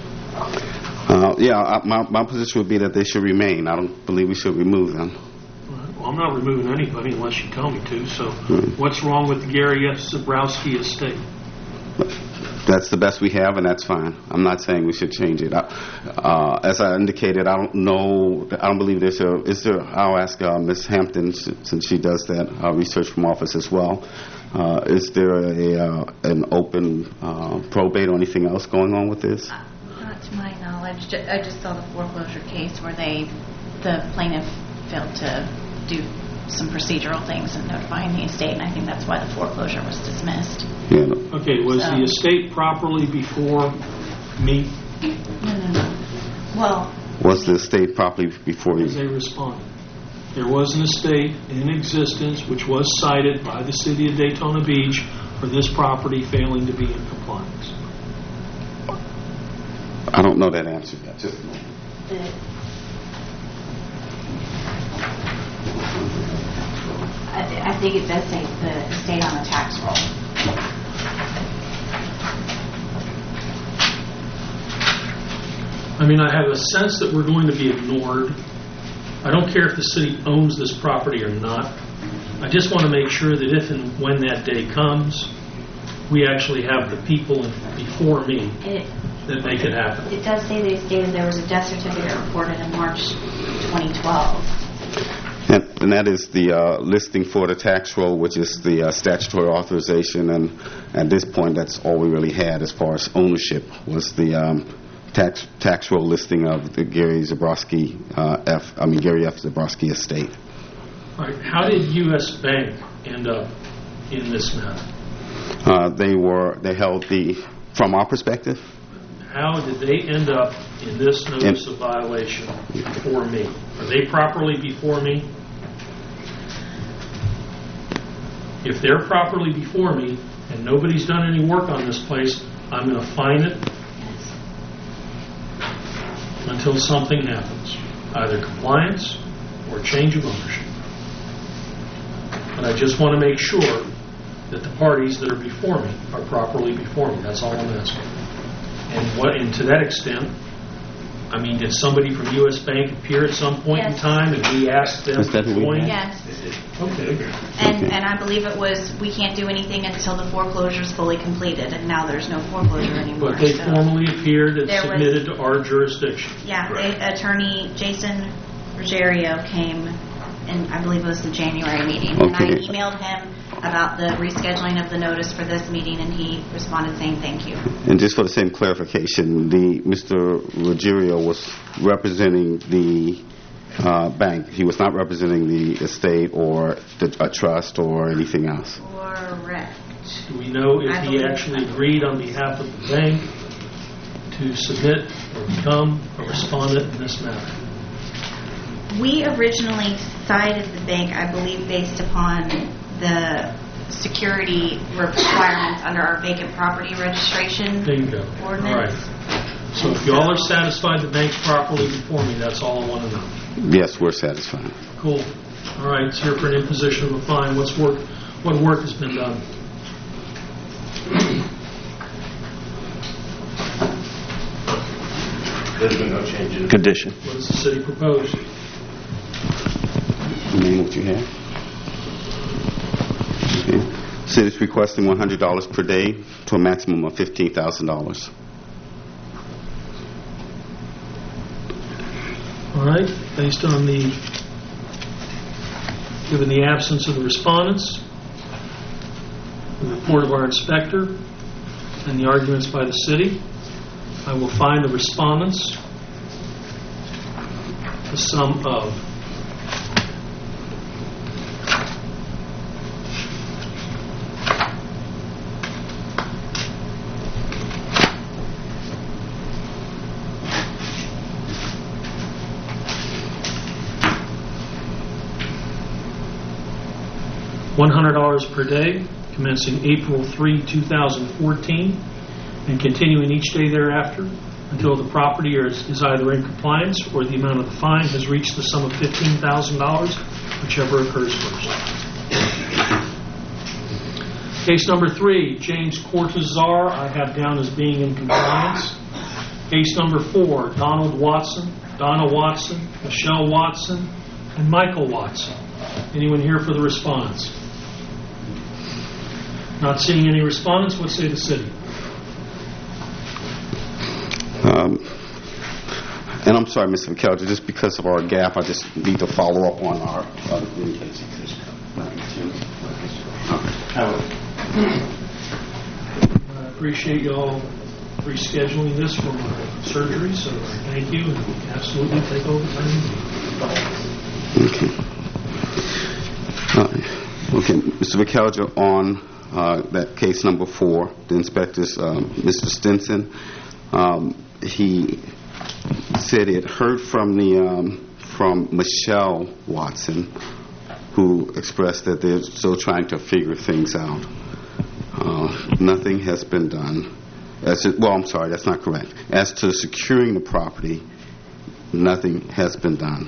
My position would be that they should remain. I don't believe we should remove them. Well, I'm not removing anybody unless you tell me to, so what's wrong with the Gary F. Zabrowski estate? That's the best we have, and that's fine. I'm not saying we should change it. As I indicated, I don't know. I don't believe there's a. Is there? I'll ask Ms. Hampton, since she does that research from office as well. Is there an open probate or anything else going on with this? Not to my knowledge. I just saw the foreclosure case where the plaintiff failed to do some procedural things in notifying the estate, and I think that's why the foreclosure was dismissed. Yeah. Okay, was the estate properly before me? No. Well, was the estate properly before you? As a respondent. There was an estate in existence which was cited by the city of Daytona Beach for this property failing to be in compliance. I don't know that answer yet. Just a moment. I think it does say the estate on the tax roll. I mean, I have a sense that we're going to be ignored. I don't care if the city owns this property or not. I just want to make sure that if and when that day comes, we actually have the people before me that make it happen. It does say they stated there was a death certificate reported in March 2012. And that is the listing for the tax roll, which is the statutory authorization. And at this point, that's all we really had as far as ownership was the tax roll listing of the Gary F. Zabrowski estate. All right. How did U.S. Bank end up in this matter? They held from our perspective. How did they end up in this notice of violation before me? Are they properly before me? If they're properly before me and nobody's done any work on this place, I'm going to fine it until something happens, either compliance or change of ownership. But I just want to make sure that the parties that are before me are properly before me. That's all I'm asking. And to that extent, I mean, did somebody from U.S. Bank appear at some point in time and we asked them to join? Yes. Okay. And I believe it was, we can't do anything until the foreclosure is fully completed, and now there's no foreclosure anymore. But they formally appeared and submitted to our jurisdiction. Yeah, attorney Jason Ruggiero came, and I believe it was the January meeting, and I emailed him about the rescheduling of the notice for this meeting, and he responded saying thank you. And just for the same clarification, Mr. Ruggiero was representing the bank. He was not representing the estate or a trust or anything else. Correct. Do we know if he actually agreed on behalf of the bank to submit or become a respondent in this matter? We originally cited the bank, I believe, based upon the security requirements under our vacant property registration ordinance. All right. So if y'all are satisfied the bank's properly before me, that's all I want to know. Yes, we're satisfied. Cool. All right, it's here for an imposition of a fine. What work has been done? There's been no change in Condition. What does the city propose? Name what you have. Okay. City's requesting $100 per day to a maximum of $15,000. All right, based on given the absence of the respondents, the report of our inspector, and the arguments by the city, I will fine the respondents the sum of $100 per day, commencing April 3, 2014, and continuing each day thereafter until the property is either in compliance or the amount of the fine has reached the sum of $15,000, whichever occurs first. Case number 3, James Cortazar, I have down as being in compliance. Case number 4, Donald Watson, Donna Watson, Michelle Watson, and Michael Watson. Anyone here for the respondents? Not seeing any respondents, what say the city? And I'm sorry, Mr. McKelvey, just because of our gap, I just need to follow up on our other communications. I appreciate you all rescheduling this for my surgery, so thank you, and absolutely take over Okay, Mr. McKelvey, on that case number 4, the inspector's Mr. Stinson, he said he had heard from Michelle Watson, who expressed that they're still trying to figure things out. Nothing has been done. I'm sorry, that's not correct. As to securing the property, nothing has been done.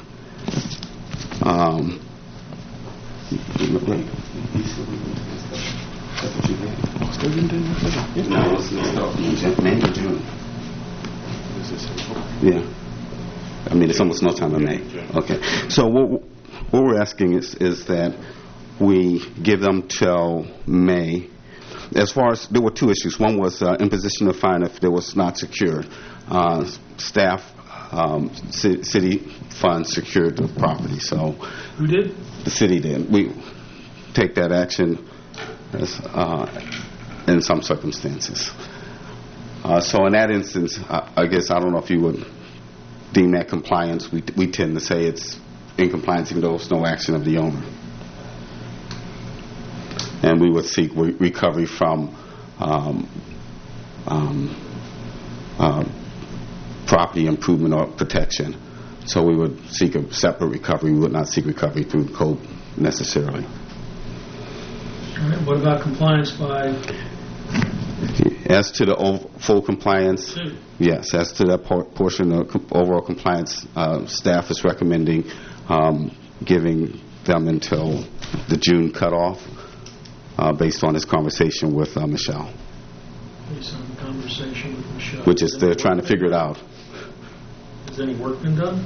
Yeah. I mean, it's almost no time in May. Okay. So what we're asking is that we give them till May. As far as, there were 2 issues. One was imposition of fine if it was not secured. Staff, city funds secured the property. So Who did? the city did. We take that action as, in some circumstances. So in that instance, I guess I don't know if you would deem that compliance. We tend to say it's in compliance even though it's no action of the owner. And we would seek recovery from property improvement or protection. So we would seek a separate recovery. We would not seek recovery through the code necessarily. All right, what about compliance by? As to the full compliance, yes, as to that portion of overall compliance, staff is recommending giving them until the June cutoff based on his conversation with Michelle. Based on the conversation with Michelle. Which is they're trying to figure it out. Has any work been done?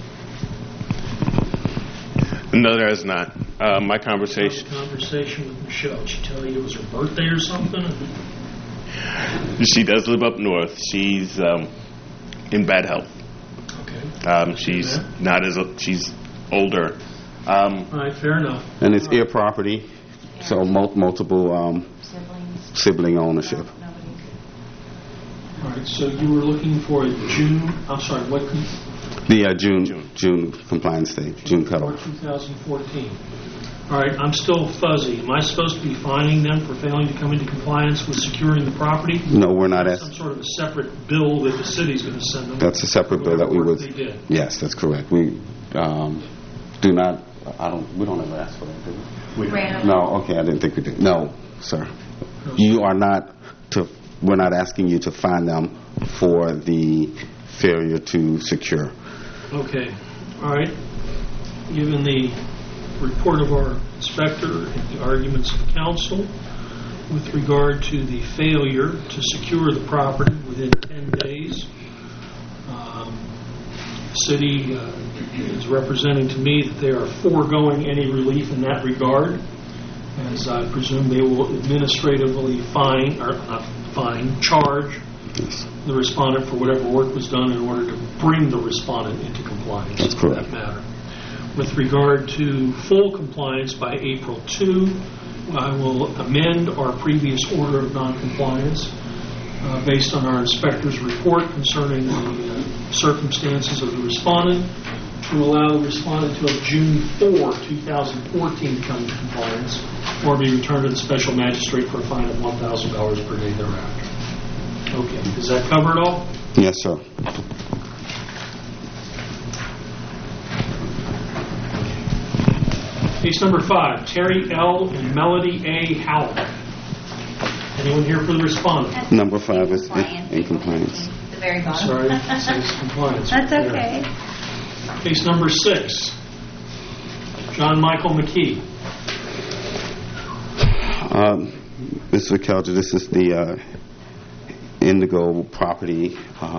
No, there has not. My conversation. Conversation with Michelle. Did she tell you it was her birthday or something? She does live up north. She's in bad health. Okay. She's not as she's older. All right, fair enough. And it's air property, so multiple sibling ownership. All right, so you were looking for a June. I'm sorry, what? The June compliance date, June cutoff. 2014. All right, I'm still fuzzy. Am I supposed to be fining them for failing to come into compliance with securing the property? No, we're not. Some sort of a separate bill that the city's going to send them. That's a separate bill that we would. They did. Yes, that's correct. We do not. We don't ever ask for that, do we? No. Okay, I didn't think we did. No, sir. No, you are not to. We're not asking you to fine them for the failure to secure. Okay. All right. Given the report of our inspector and the arguments of the council with regard to the failure to secure the property within 10 days. The city is representing to me that they are foregoing any relief in that regard, as I presume they will administratively charge the respondent for whatever work was done in order to bring the respondent into compliance. That's correct. For that matter. With regard to full compliance by April 2, I will amend our previous order of noncompliance based on our inspector's report concerning the circumstances of the respondent to allow the respondent to have June 4, 2014 to come into compliance or be returned to the special magistrate for a fine of $1,000 per day thereafter. Okay, does that cover it all? Yes, sir. Case number 5, Terry L. and Melody A. Howell. Anyone here for the respondent? Number 5 is in compliance. The very bottom. Sorry, it says compliance. That's right okay. there. Case number 6, John Michael McKee. Mr. Kelger, this is the Indigo property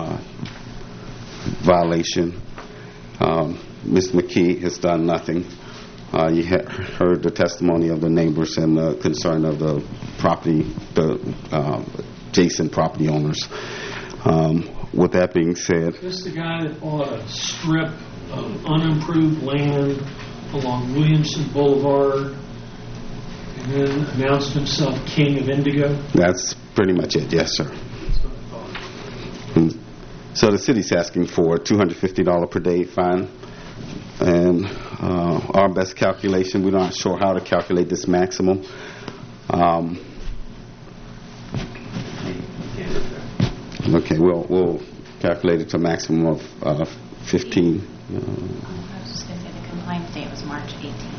violation. Mr. McKee has done nothing. You heard the testimony of the neighbors and the concern of the property, the adjacent property owners. With that being said, Is this the guy that bought a strip of unimproved land along Williamson Boulevard and then announced himself king of Indigo? that's pretty much it. Yes, sir. That's what I thought. So the city's asking for a $250 per day fine. And our best calculation, we're not sure how to calculate this maximum. Okay, we'll calculate it to a maximum of 15. I was just going to say the compliance date was March 18th.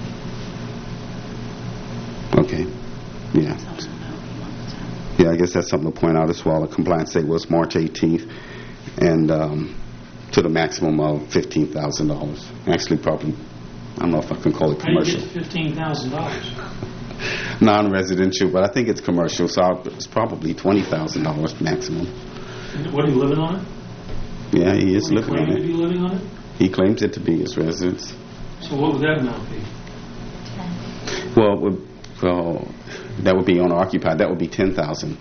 Okay, yeah. So I don't know if you want the time. Yeah, I guess that's something to point out as well. The compliance date was March 18th, and to the maximum of $15,000. Actually, probably, I don't know if I can call it How do you commercial. get $15,000? Non-residential, but I think it's commercial, so it's probably $20,000 maximum. What, are you living on it? Yeah, he is What, living claim on to be it. living on it? He claims it to be his residence. So what would that amount be? Well, that would be owner-occupied. That would be $10,000.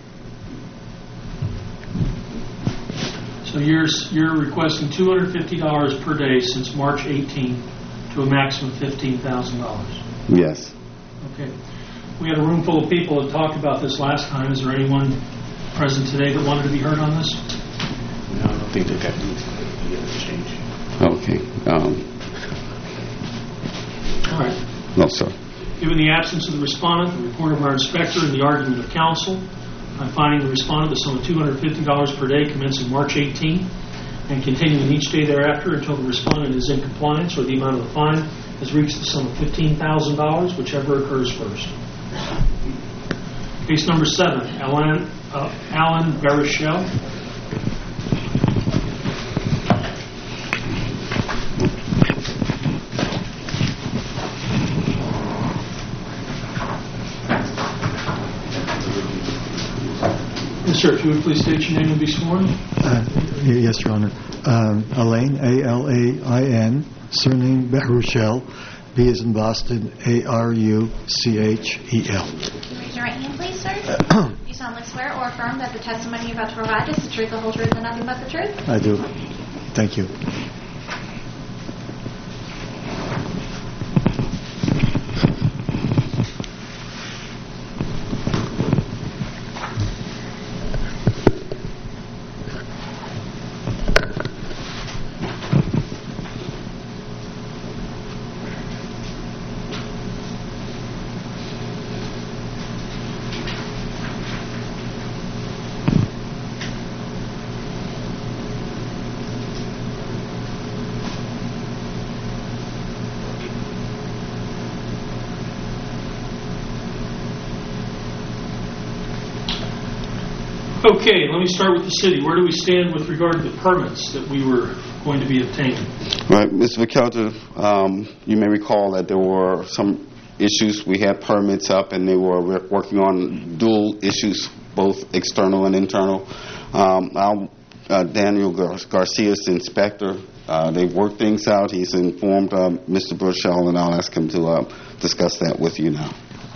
So you're requesting $250 per day since March 18th to a maximum of $15,000. Yes. Okay. We had a room full of people that talked about this last time. Is there anyone present today that wanted to be heard on this? No, I don't think that that needs to be changed. Okay. All right. No, sir. Given the absence of the respondent, the report of our inspector, and the argument of counsel, I'm finding the respondent the sum of $250 per day commencing March 18th and continuing each day thereafter until the respondent is in compliance or the amount of the fine has reached the sum of $15,000, whichever occurs first. Case number 7, Alan Baruchel. Yes, sir. If you would please state your name and be sworn. Yes, Your Honor. Alain, A-L-A-I-N, surname Baruchel, B as in Boston, A-R-U-C-H-E-L. Raise your right hand, please, sir. You solemnly swear or affirm that the testimony you're about to provide is the truth, the whole truth, and nothing but the truth? I do. Thank you. Okay, let me start with the city. Where do we stand with regard to the permits that we were going to be obtaining? Right, Mr. McKelter, you may recall that there were some issues. We had permits up, and they were working on dual issues, both external and internal. Daniel Garcia's the inspector. They've worked things out. He's informed Mr. Burchell, and I'll ask him to discuss that with you now.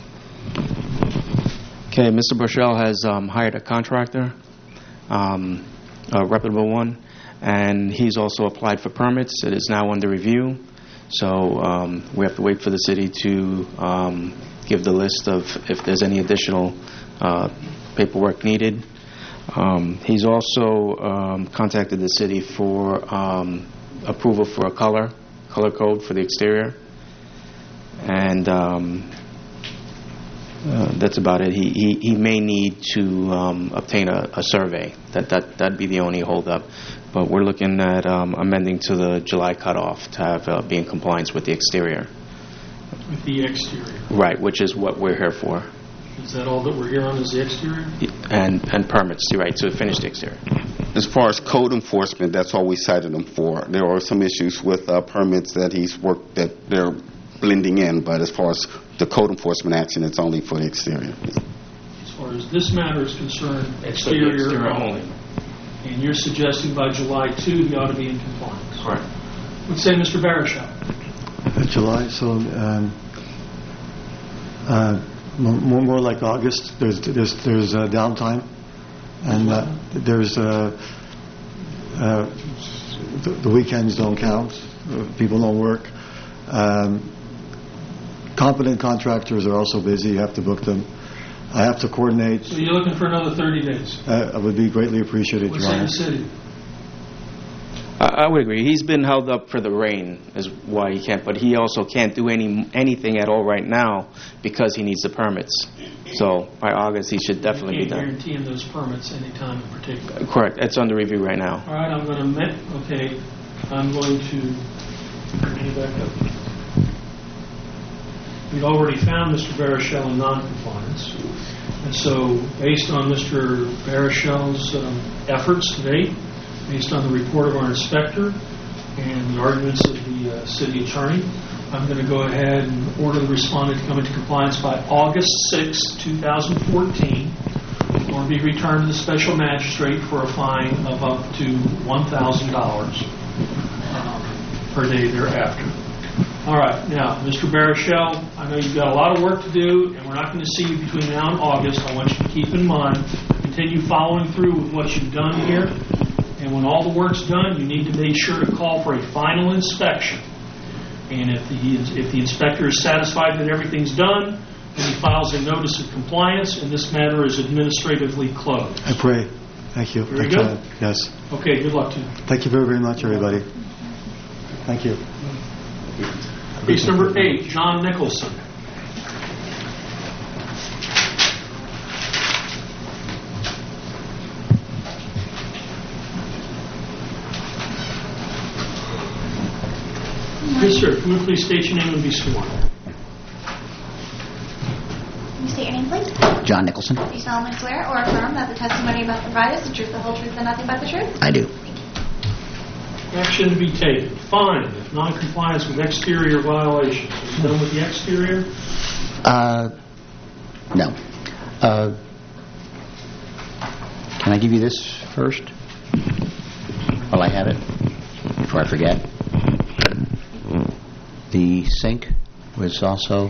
Okay, Mr. Burchell has hired a contractor, a reputable one, and he's also applied for permits. It is now under review, so we have to wait for the city to give the list of if there's any additional paperwork needed. He's also contacted the city for approval for a color code for the exterior, and that's about it. He may need to obtain a survey. That'd be the only holdup. But we're looking at amending to the July cutoff to have be in compliance with the exterior. With the exterior. Right, which is what we're here for. Is that all that we're here on is the exterior? And permits, right, to finish the exterior. As far as code enforcement, that's all we cited him for. There are some issues with permits that he's worked that they're blending in, but as far as the code enforcement action, it's only for the exterior. As far as this matter is concerned, exterior only. And you're suggesting by July 2 he ought to be in compliance. Correct. Let's say Mr. Barishaw. July, so more like August. There's downtime, and there's the weekends don't count. People don't work. Competent contractors are also busy. You have to book them. I have to coordinate. So you're looking for another 30 days? I would be greatly appreciated, What's Your Honor. in the city? I would agree. He's been held up for the rain is why he can't, but he also can't do anything at all right now because he needs the permits. So by August he should definitely be done. You can't guarantee him those permits any time in particular. Correct. It's under review right now. All right, I'm going to bring you back up. We've already found Mr. Baruchel in noncompliance. And so based on Mr. Baruchel's efforts to date, based on the report of our inspector and the arguments of the city attorney, I'm going to go ahead and order the respondent to come into compliance by August 6, 2014, or be returned to the special magistrate for a fine of up to $1,000 per day thereafter. All right, now, Mr. Baruchel, I know you've got a lot of work to do, and we're not going to see you between now and August. I want you to keep in mind, continue following through with what you've done here. And when all the work's done, you need to make sure to call for a final inspection. And if the inspector is satisfied that everything's done, then he files a notice of compliance, and this matter is administratively closed. I pray. Thank you. Very good? Yes. Okay, good luck to you. Thank you very, very much, everybody. Thank you. Case number 8, John Nicholson. Yes, sir. Can you please state your name and be sworn? Can you state your name, please? John Nicholson. Do you solemnly swear or affirm that the testimony you're about to provide is the truth, the whole truth, and nothing but the truth? I do. Action to be taken. Fine if non-compliance with exterior violations. Are you done with the exterior? No. Can I give you this first? While I have it, before I forget. The sink was also,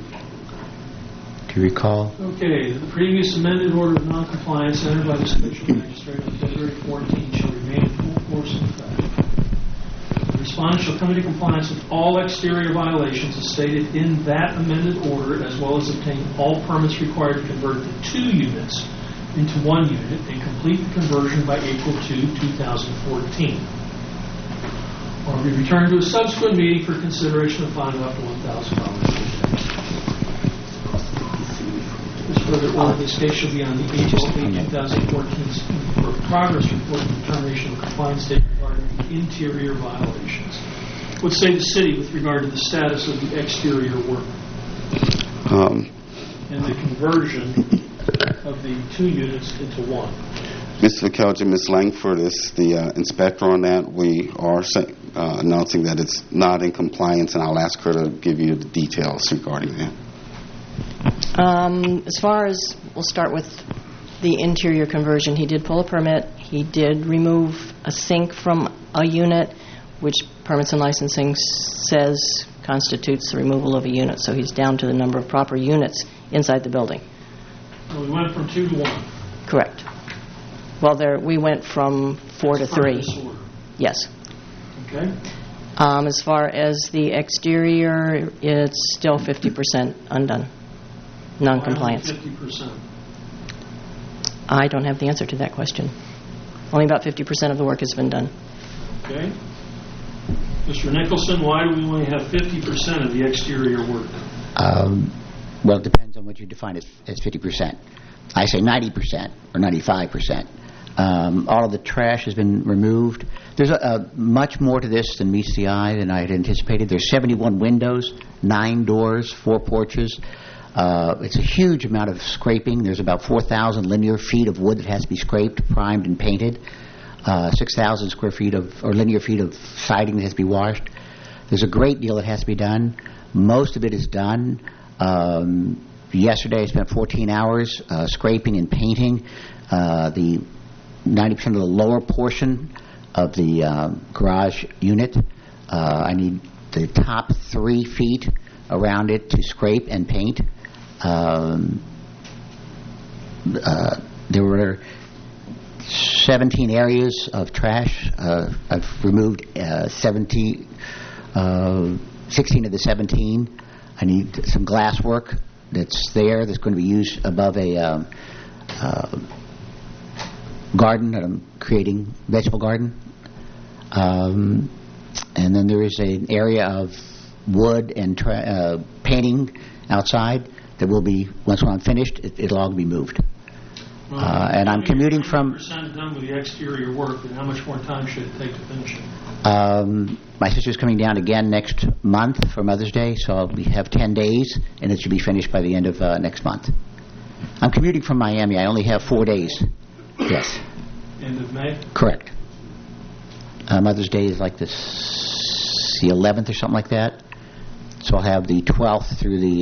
do you recall? Okay. The previous amended order of non-compliance entered by the special magistrate on February 14 shall remain in full force and effect. The respondent shall come into compliance with all exterior violations as stated in that amended order, as well as obtain all permits required to convert the 2 units into 1 unit and complete the conversion by April 2, 2014. Or be returned to a subsequent meeting for consideration of fine of up to $1,000. This further order, this case shall be on the HSP 2014 progress report and determination of compliance date regarding the interior violations. What say the city with regard to the status of the exterior work and the conversion of the 2 units into 1? Mr. McKelger, Ms. Langford is the inspector on that. We are announcing that it's not in compliance, and I'll ask her to give you the details regarding that. As far as, we'll start with the interior conversion. He did pull a permit. He did remove a sink from a unit, which permits and licensing says constitutes the removal of a unit. So he's down to the number of proper units inside the building. Well, we went from 2 to 1. Correct. Well, we went from 4 to 3. Yes. Okay. As far as the exterior, it's still 50% undone. Non-compliance. 50%. I don't have the answer to that question. Only about 50% of the work has been done. Okay. Mr. Nicholson, why do we only have 50% of the exterior work? Well, it depends on what you define as 50%. I say 90% or 95%. All of the trash has been removed. There's much more to this than meets the eye than I had anticipated. There's 71 windows, 9 doors, 4 porches. It's a huge amount of scraping. There's about 4,000 linear feet of wood that has to be scraped, primed, and painted. 6,000 square feet or linear feet of siding that has to be washed. There's a great deal that has to be done. Most of it is done. Yesterday I spent 14 hours scraping and painting the 90% of the lower portion of the garage unit. I need the top 3 feet around it to scrape and paint. There were 17 areas of trash. I've removed 16 of the 17. I need some glass work that's there that's going to be used above a garden that I'm creating, vegetable garden. And then there is an area of wood and painting outside that will be, once I'm finished, it'll all be moved. Well, and I'm commuting from... 90% done with the exterior work, and how much more time should it take to finish it? My sister's coming down again next month for Mother's Day, so we have 10 days, and it should be finished by the end of next month. I'm commuting from Miami. I only have 4 days. Yes. End of May? Correct. Mother's Day is like the 11th or something like that. So I'll have the 12th through the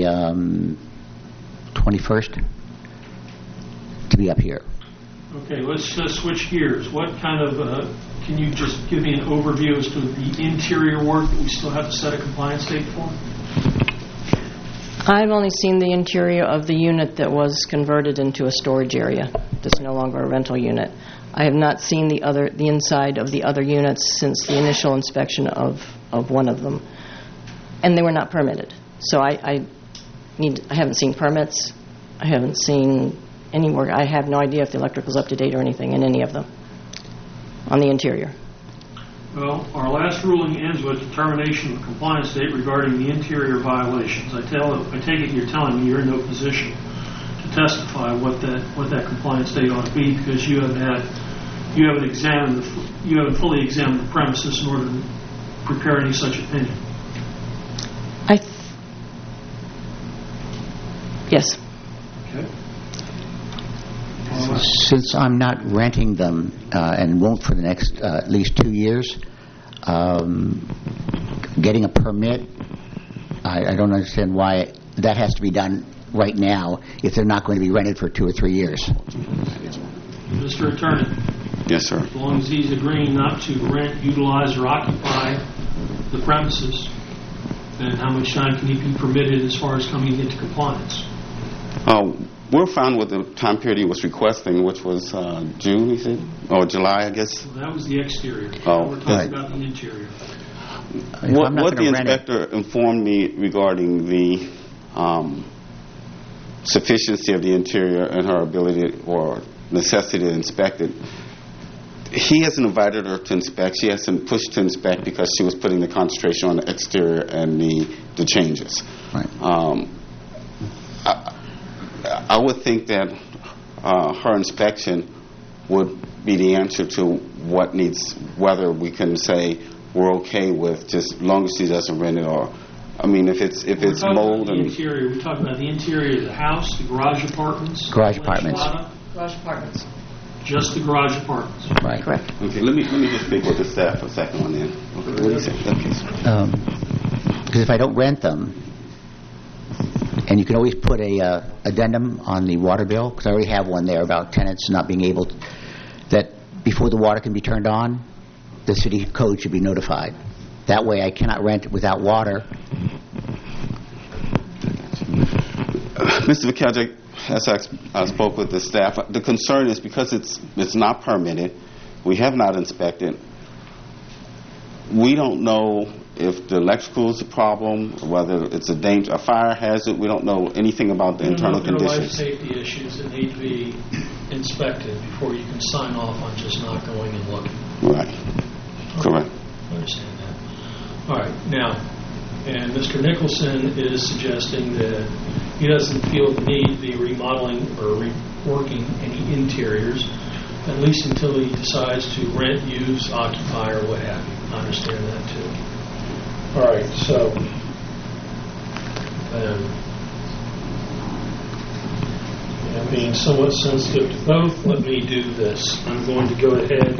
21st to be up here. Okay, let's switch gears. What kind of, can you just give me an overview as to the interior work that we still have to set a compliance date for? I've only seen the interior of the unit that was converted into a storage area. That's no longer a rental unit. I have not seen the inside of the other units since the initial inspection of one of them. And they were not permitted. So I haven't seen permits. I haven't seen any work. I have no idea if the electrical's up to date or anything in any of them on the interior. Well, our last ruling ends with determination of compliance date regarding the interior violations. I take it you're telling me you're in no position to testify what that compliance date ought to be, because you haven't fully examined the premises in order to prepare any such opinion. Yes. Okay. Since I'm not renting them and won't for the next at least 2 years, getting a permit, I don't understand why that has to be done right now if they're not going to be rented for 2 or 3 years. Mr. Attorney. Yes, sir. As long as he's agreeing not to rent, utilize, or occupy the premises, then how much time can he be permitted as far as coming into compliance? We're fine with the time period he was requesting, which was June, he said? Or July, I guess? Well, that was the exterior. Oh, we're talking about the interior. What the inspector informed me regarding the sufficiency of the interior and her ability or necessity to inspect it, he hasn't invited her to inspect. She hasn't pushed to inspect because she was putting the concentration on the exterior and the changes. Right. I would think that her inspection would be the answer to whether we can say we're okay with, just as long as she doesn't rent it, or, I mean, if it's mold and interior. We're talking about the interior of the house, the garage apartments. Garage apartments. Garage apartments. Just the garage apartments. Right. Correct. Okay, let me just speak with the staff for a second on that. Okay, what do you say? Okay. Because if I don't rent them, and you can always put a addendum on the water bill, because I already have one there about tenants not being able to, that before the water can be turned on, the city code should be notified. That way I cannot rent it without water. Mr. McKellick, as I spoke with the staff, the concern is because it's not permitted, we have not inspected, we don't know if the electrical is a problem, whether it's a fire hazard. We don't know anything about the internal conditions. There are life safety issues that need to be inspected before you can sign off on just not going and looking. Right. Okay. Correct. I understand that. All right. Now, and Mr. Nicholson is suggesting that he doesn't feel the need to be remodeling or reworking any interiors, at least until he decides to rent, use, occupy, or what have you. I understand that too. All right, so being somewhat sensitive to both, let me do this. I'm going to go ahead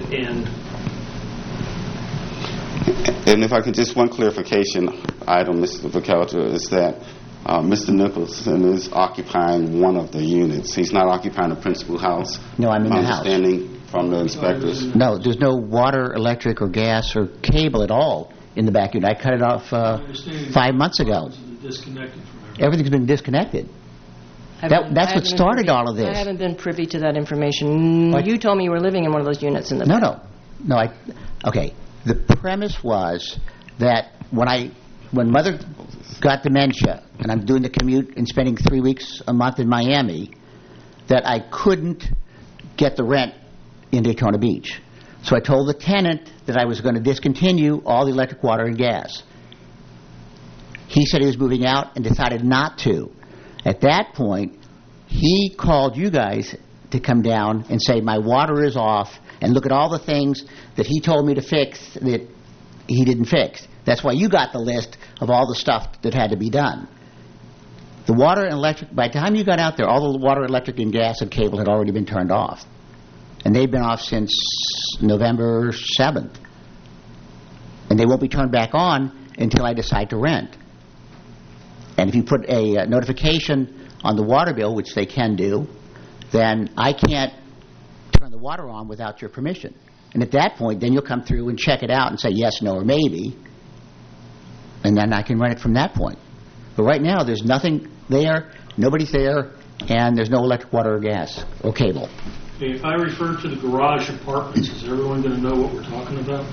and if I could just one clarification item, Mr. McKellick, is that Mr. Nicholson is occupying one of the units. He's not occupying the principal house. No, I'm in the house. Understanding from the inspectors. No, there's no water, electric, or gas or cable at all in the back unit. I cut it off 5 months ago. Everything's been disconnected. That's what started all of this. I haven't been privy to that information. You told me you were living in one of those units in the back. No. Okay. The premise was that when Mother got dementia, and I'm doing the commute and spending 3 weeks a month in Miami, that I couldn't get the rent in Daytona Beach. So I told the tenant that I was going to discontinue all the electric, water, and gas. He said he was moving out and decided not to. At that point, he called you guys to come down and say, my water is off, and look at all the things that he told me to fix that he didn't fix. That's why you got the list of all the stuff that had to be done. The water and electric, by the time you got out there, all the water, electric, and gas and cable had already been turned off. And they've been off since November 7th. And they won't be turned back on until I decide to rent. And if you put a notification on the water bill, which they can do, then I can't turn the water on without your permission. And at that point, then you'll come through and check it out and say yes, no, or maybe. And then I can rent it from that point. But right now, there's nothing there, nobody's there, and there's no electric, water, or gas, or cable. Okay, if I refer to the garage apartments, is everyone going to know what we're talking about?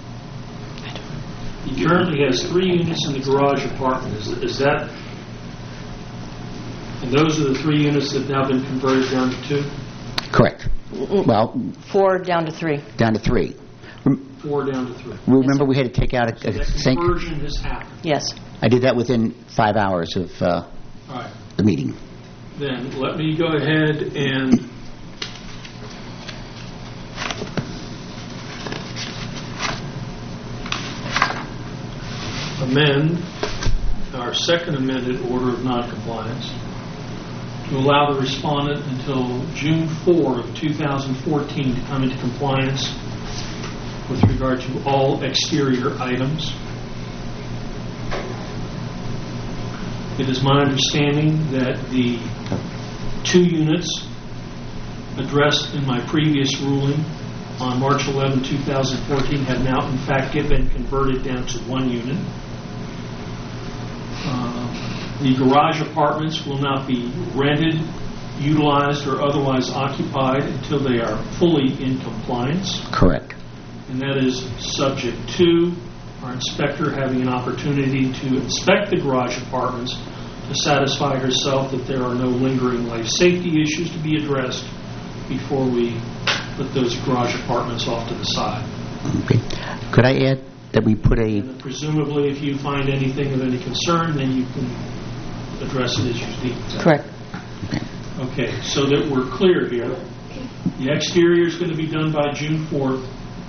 He currently has 3 units in the garage apartment. Is that... And those are the 3 units that have now been converted down to 2? Correct. Well... 4 down to 3. Down to 3. 4 down to 3. Remember we had to take out a sink? Conversion has happened. Yes. I did that within 5 hours of the meeting. Then let me go ahead and amend our second amended order of noncompliance to allow the respondent until June 4 of 2014 to come into compliance with regard to all exterior items. It is my understanding that the 2 units addressed in my previous ruling on March 11, 2014 have now in fact been converted down to 1 unit. The garage apartments will not be rented, utilized, or otherwise occupied until they are fully in compliance. Correct. And that is subject to our inspector having an opportunity to inspect the garage apartments to satisfy herself that there are no lingering life safety issues to be addressed before we put those garage apartments off to the side. Okay. Could I add that we put a... And presumably, if you find anything of any concern, then you can address it as you see. Correct. Okay, so that we're clear here, the exterior is going to be done by June 4th.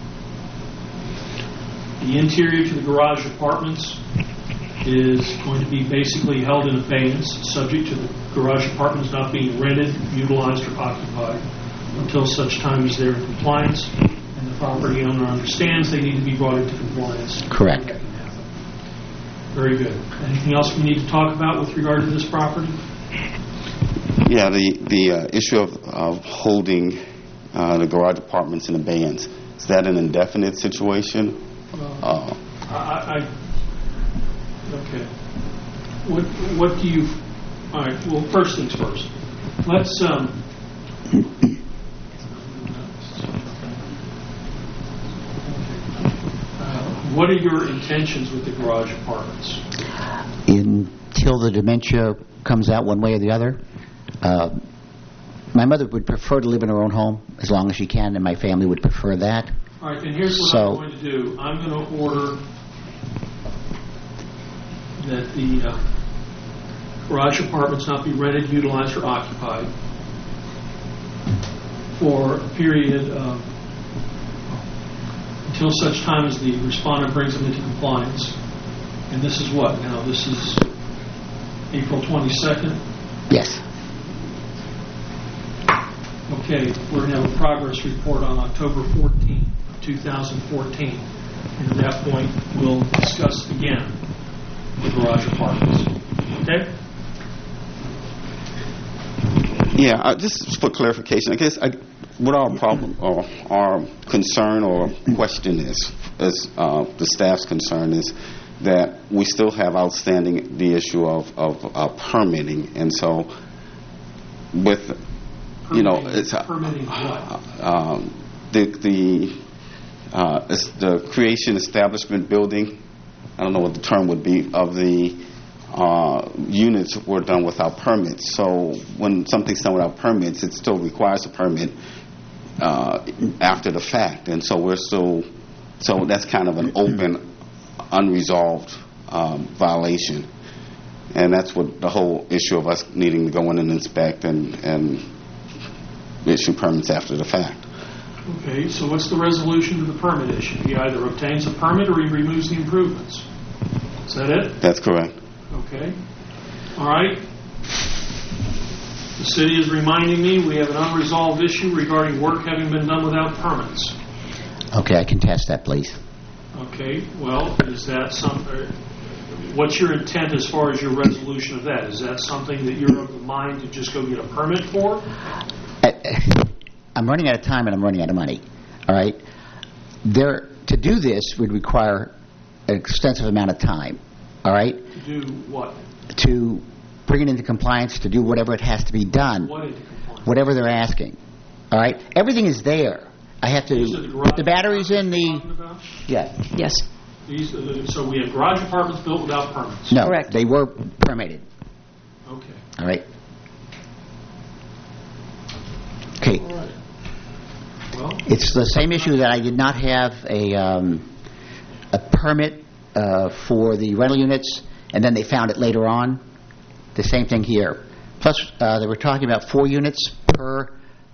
The interior to the garage apartments is going to be basically held in abeyance, subject to the garage apartments not being rented, utilized, or occupied until such time as they're in compliance and the property owner understands they need to be brought into compliance. Correct. Very good. Anything else we need to talk about with regard to this property? Yeah, the issue of holding the garage apartments in abeyance, is that an indefinite situation? Okay. What do you... All right, well, first things first. Let's... what are your intentions with the garage apartments? Until the dementia comes out one way or the other, my mother would prefer to live in her own home as long as she can, and my family would prefer that. All right, then here's what I'm going to do. I'm going to order that the garage apartments not be rented, utilized, or occupied for a period of until such time as the respondent brings them into compliance. And this is what now? This is April 22nd? Yes. Okay, we're going to have a progress report on October 14, 2014. And at that point, we'll discuss again the garage apartments. Okay? Yeah, just for clarification, I guess what our problem or our concern or question is the staff's concern is that we still have outstanding the issue of permitting, and so with it's permitting what? It's the creation establishment building. I don't know what the term would be of the units were done without permits. So when something's done without permits, it still requires a permit after the fact, and so so that's kind of an open, unresolved violation, and that's what the whole issue of us needing to go in and inspect and issue permits after the fact. Okay, so what's the resolution to the permit issue? He either obtains a permit or he removes the improvements. Is that it? That's correct. Okay. All right. The city is reminding me we have an unresolved issue regarding work having been done without permits. Okay, I can test that, please. Okay, well, is that something... What's your intent as far as your resolution of that? Is that something that you're of the mind to just go get a permit for? I'm running out of time and I'm running out of money. All right? To do this would require an extensive amount of time. All right? To do what? To bring it into compliance, to do whatever it has to be done. What into compliance? Whatever they're asking. All right? Everything is there. I have to put the batteries in the... Yeah. Yes. So we have garage apartments built without permits? No, correct. They were permitted. Okay. All right? Okay. All right. Well, it's the same issue that I did not have a permit for the rental units, and then they found it later on. The same thing here. Plus, they were talking about 4 units per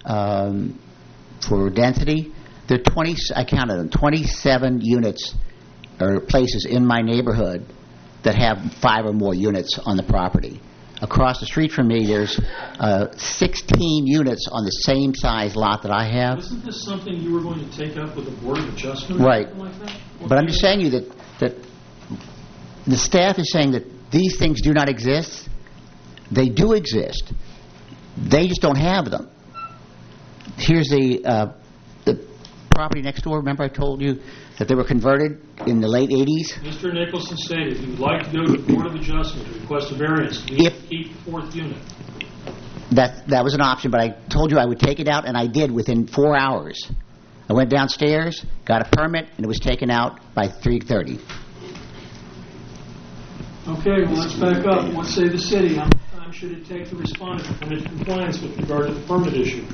for density. There are 20. I counted them. 27 units or places in my neighborhood that have 5 or more units on the property. Across the street from me, there's 16 units on the same size lot that I have. Isn't this something you were going to take up with the Board of Adjustment? Right. Or something like that? But I'm just saying you that the staff is saying that these things do not exist. They do exist. They just don't have them. Here's the property next door. Remember I told you that they were converted in the late 80s? Mr. Nicholson stated he would like to go to the Board of Adjustment to request a variance to keep the 4th unit. That was an option, but I told you I would take it out, and I did within 4 hours. I went downstairs, got a permit, and it was taken out by 3:30. Okay, well, let's back up. What say the city? How much time should it take the respondent to come into compliance with regard to the permit issue?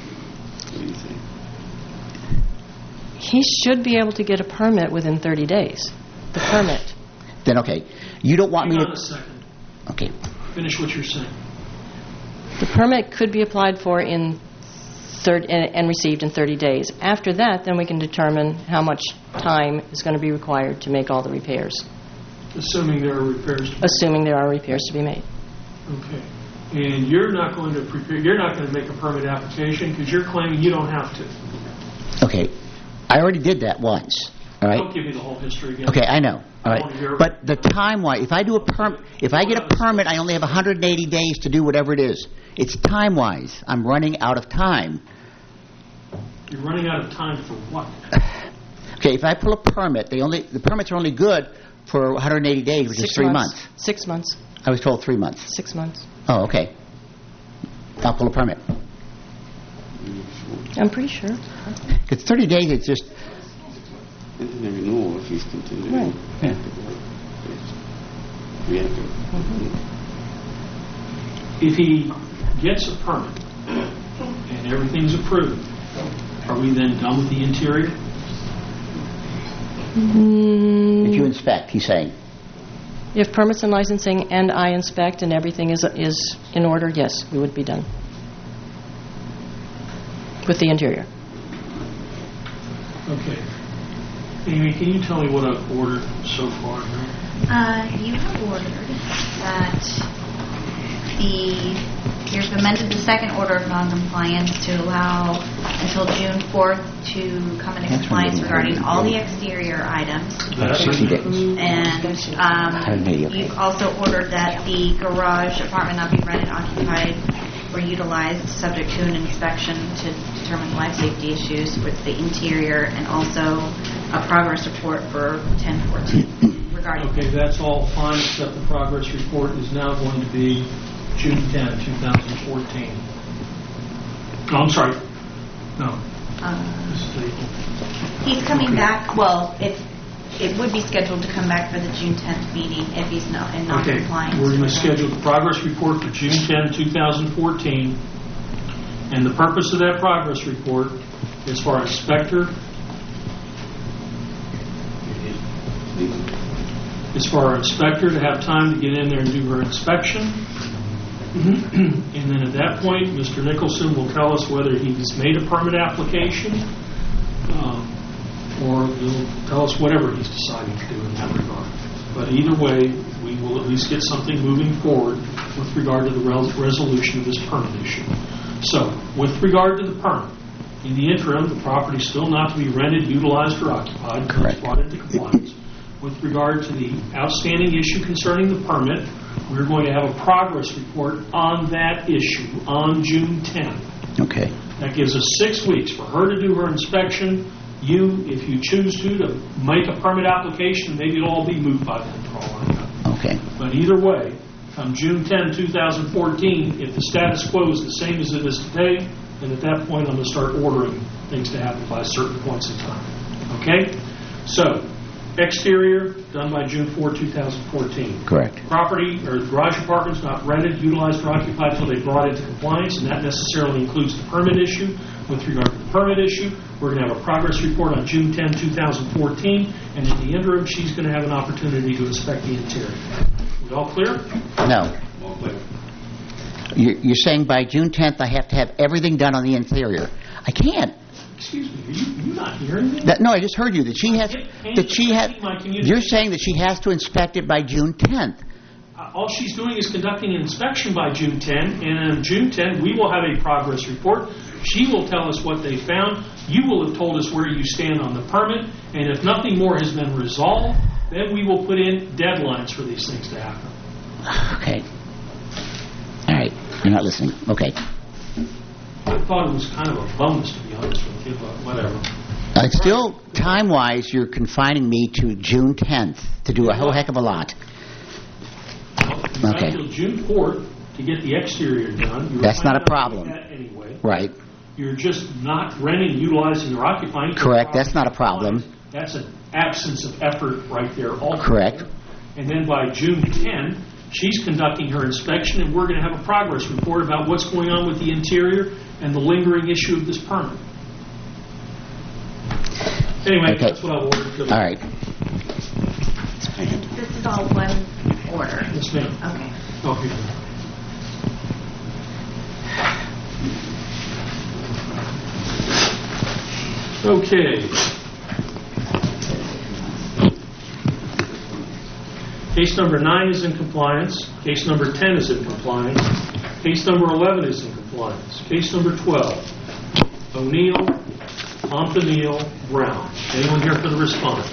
He should be able to get a permit within 30 days. The permit. Then, okay. You don't want me to... Hang on a second. Okay. Finish what you're saying. The permit could be applied for and received in 30 days. After that, then we can determine how much time is going to be required to make all the repairs. Assuming there are repairs to be made. Assuming there are repairs to be made. Okay. and you're not going to make a permit application because you're claiming you don't have to. Okay. I already did that once. All right. Don't give me the whole history again. Okay, I know. All I wanna hear right. But the time-wise, if I get a permit, I only have 180 days to do whatever it is. It's time-wise. I'm running out of time. You're running out of time for what? Okay, if I pull a permit, the permits are only good for 180 days, which is 3 months. 6 months. I was told 3 months. 6 months. Oh, okay. I'll pull a permit. I'm pretty sure. Because 30 days, it's just... It's a renewal if he's continuing. Right. Yeah. We have to. If he gets a permit and everything's approved, are we then done with the interior? If you inspect, he's saying. If permits and licensing and I inspect and everything is in order, yes, we would be done with the interior. Okay. Amy, can you tell me what I've ordered so far? You have ordered that you've amended the second order of noncompliance to allow until June 4th to come into compliance regarding all the exterior items. 60 days. And you've also ordered that the garage apartment not be rented, occupied, or utilized, subject to an inspection to determine life safety issues with the interior, and also a progress report for 10/14 regarding. Okay, that's all fine, except the progress report is now going to be June 10, 2014. No, I'm sorry. No. This is April. He's coming back. Well, it would be scheduled to come back for the June 10th meeting if he's not in non-compliance. Okay, we're going to schedule the progress report for June 10, 2014, and the purpose of that progress report is for our inspector to have time to get in there and do her inspection. And then at that point, Mr. Nicholson will tell us whether he's made a permit application, or he'll tell us whatever he's deciding to do in that regard. But either way, we will at least get something moving forward with regard to the resolution of this permit issue. So, with regard to the permit, in the interim, the property is still not to be rented, utilized, or occupied until it's brought into compliance. With regard to the outstanding issue concerning the permit, we're going to have a progress report on that issue on June 10th. Okay. That gives us 6 weeks for her to do her inspection. You, if you choose to make a permit application, maybe it'll all be moot by then for all I know. Okay. But either way, come June 10, 2014, if the status quo is the same as it is today, then at that point I'm going to start ordering things to happen by certain points in time. Okay? So, exterior, done by June 4, 2014. Correct. Property or garage apartments not rented, utilized, or occupied until they're brought into compliance, and that necessarily includes the permit issue. With regard to the permit issue, we're going to have a progress report on June 10, 2014, and in the interim, she's going to have an opportunity to inspect the interior. We all clear? No. All clear. You're saying by June 10th I have to have everything done on the interior. I can't. Excuse me, are you not hearing me? No, I just heard you. You're saying that she has to inspect it by June 10th. All she's doing is conducting an inspection by June 10, and on June 10, we will have a progress report. She will tell us what they found. You will have told us where you stand on the permit, and if nothing more has been resolved, then we will put in deadlines for these things to happen. Okay. All right. You're not listening. Okay. I thought it was kind of a bonus, to be honest with you, but whatever. Still, time-wise, you're confining me to June 10th to do a whole heck of a lot. You've got until June 4th to get the exterior done. That's not a problem. That anyway. Right. You're just not renting, utilizing, or occupying. Correct. That's not a problem. That's an absence of effort right there. Correct. And then by June 10, she's conducting her inspection, and we're going to have a progress report about what's going on with the interior and the lingering issue of this permit. Anyway, that's what I've ordered. All right. This is all one order. Yes, ma'am. Okay. Okay. Case number 9 is in compliance. Case number 10 is in compliance. Case number 11 is in compliance. Case number 12, O'Neill, Onfanil, Brown. Anyone here for the respondent?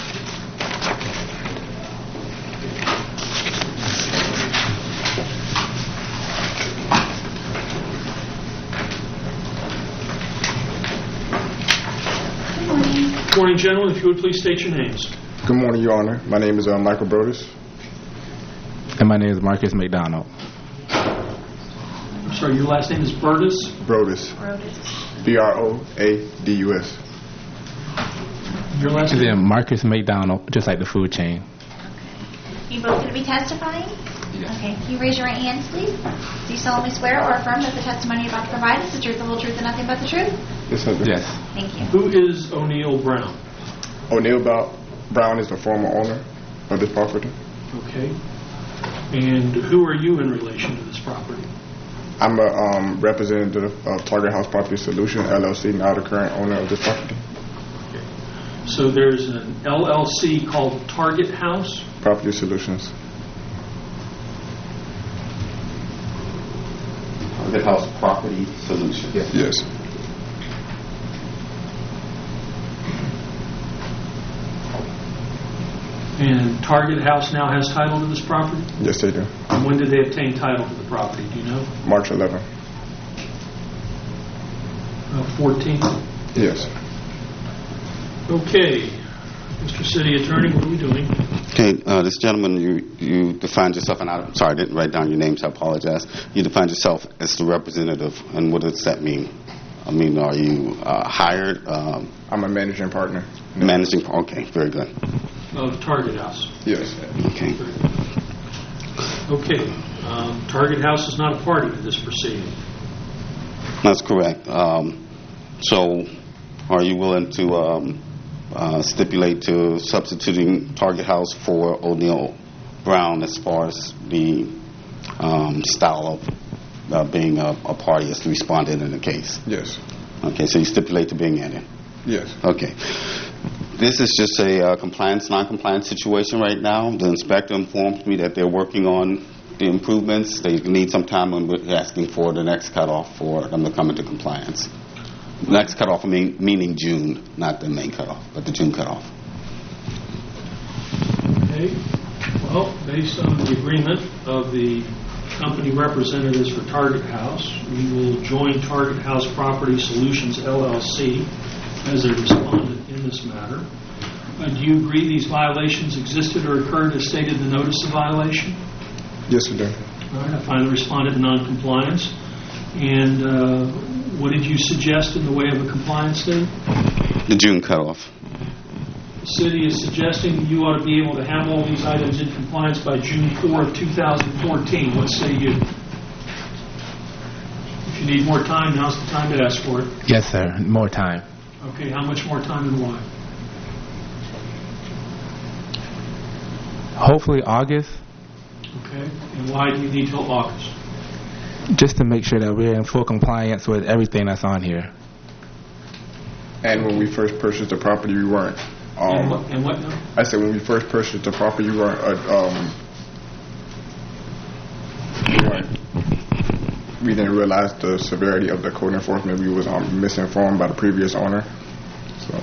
Good morning, gentlemen. If you would please state your names. Good morning, Your Honor. My name is Michael Brodus. And my name is Marcus McDonald. I'm sorry, your last name is Brodus? Brodus. B-R-O-A-D-U-S. Your last And name? then Marcus McDonald, just like the food chain. You both going to be testifying? Yes. Okay. Can you raise your right hands, please? Do you solemnly swear or affirm that the testimony you're about to provide is the truth, the whole truth, and nothing but the truth? Yes, I do. Yes. Thank you. Who is O'Neill Brown? O'Neill Brown is the former owner of this property. Okay. And who are you in relation to this property? I'm a representative of Target House Property Solution, LLC, now the current owner of this property. So there's an LLC called Target House? Property Solutions. Target House Property Solutions. Yes. And Target House now has title to this property? Yes, they do. And when did they obtain title to the property? Do you know? March 11th. 14? Yes. Okay. Mr. City Attorney, what are we doing? Okay, this gentleman, you defined yourself, and I'm sorry, I didn't write down your name, so I apologize. You defined yourself as the representative, and what does that mean? I mean, are you hired? I'm a managing partner. Managing, okay, very good. Of Target House. Yes. Okay. Okay. Target House is not a party to this proceeding. That's correct. So, are you willing to stipulate to substituting Target House for O'Neill Brown as far as the style of being a party as the respondent in the case? Yes. Okay, so you stipulate to being in it? Yes. Okay. This is just a compliance, non-compliance situation right now. The inspector informed me that they're working on the improvements. They need some time, and we're asking for the next cutoff for them to come into compliance. Next cutoff meaning June, not the main cutoff, but the June cutoff. Okay. Well, based on the agreement of the company representatives for Target House, we will join Target House Property Solutions, LLC, as a respondent in this matter. Do you agree these violations existed or occurred as stated in the notice of violation? Yes, I do. All right, I find the respondent in non-compliance. And what did you suggest in the way of a compliance date? The June cutoff. The city is suggesting you ought to be able to have all these items in compliance by June 4 of 2014. What say you? If you need more time, now's the time to ask for it. Yes, sir. More time. Okay, how much more time and why? Hopefully August, Okay, and why do you need till August? just to make sure that we're in full compliance with everything that's on here. And when we first purchased the property, we weren't. And what now? I said when we first purchased the property, we weren't. We didn't realize the severity of the code enforcement. We was misinformed by the previous owner. So.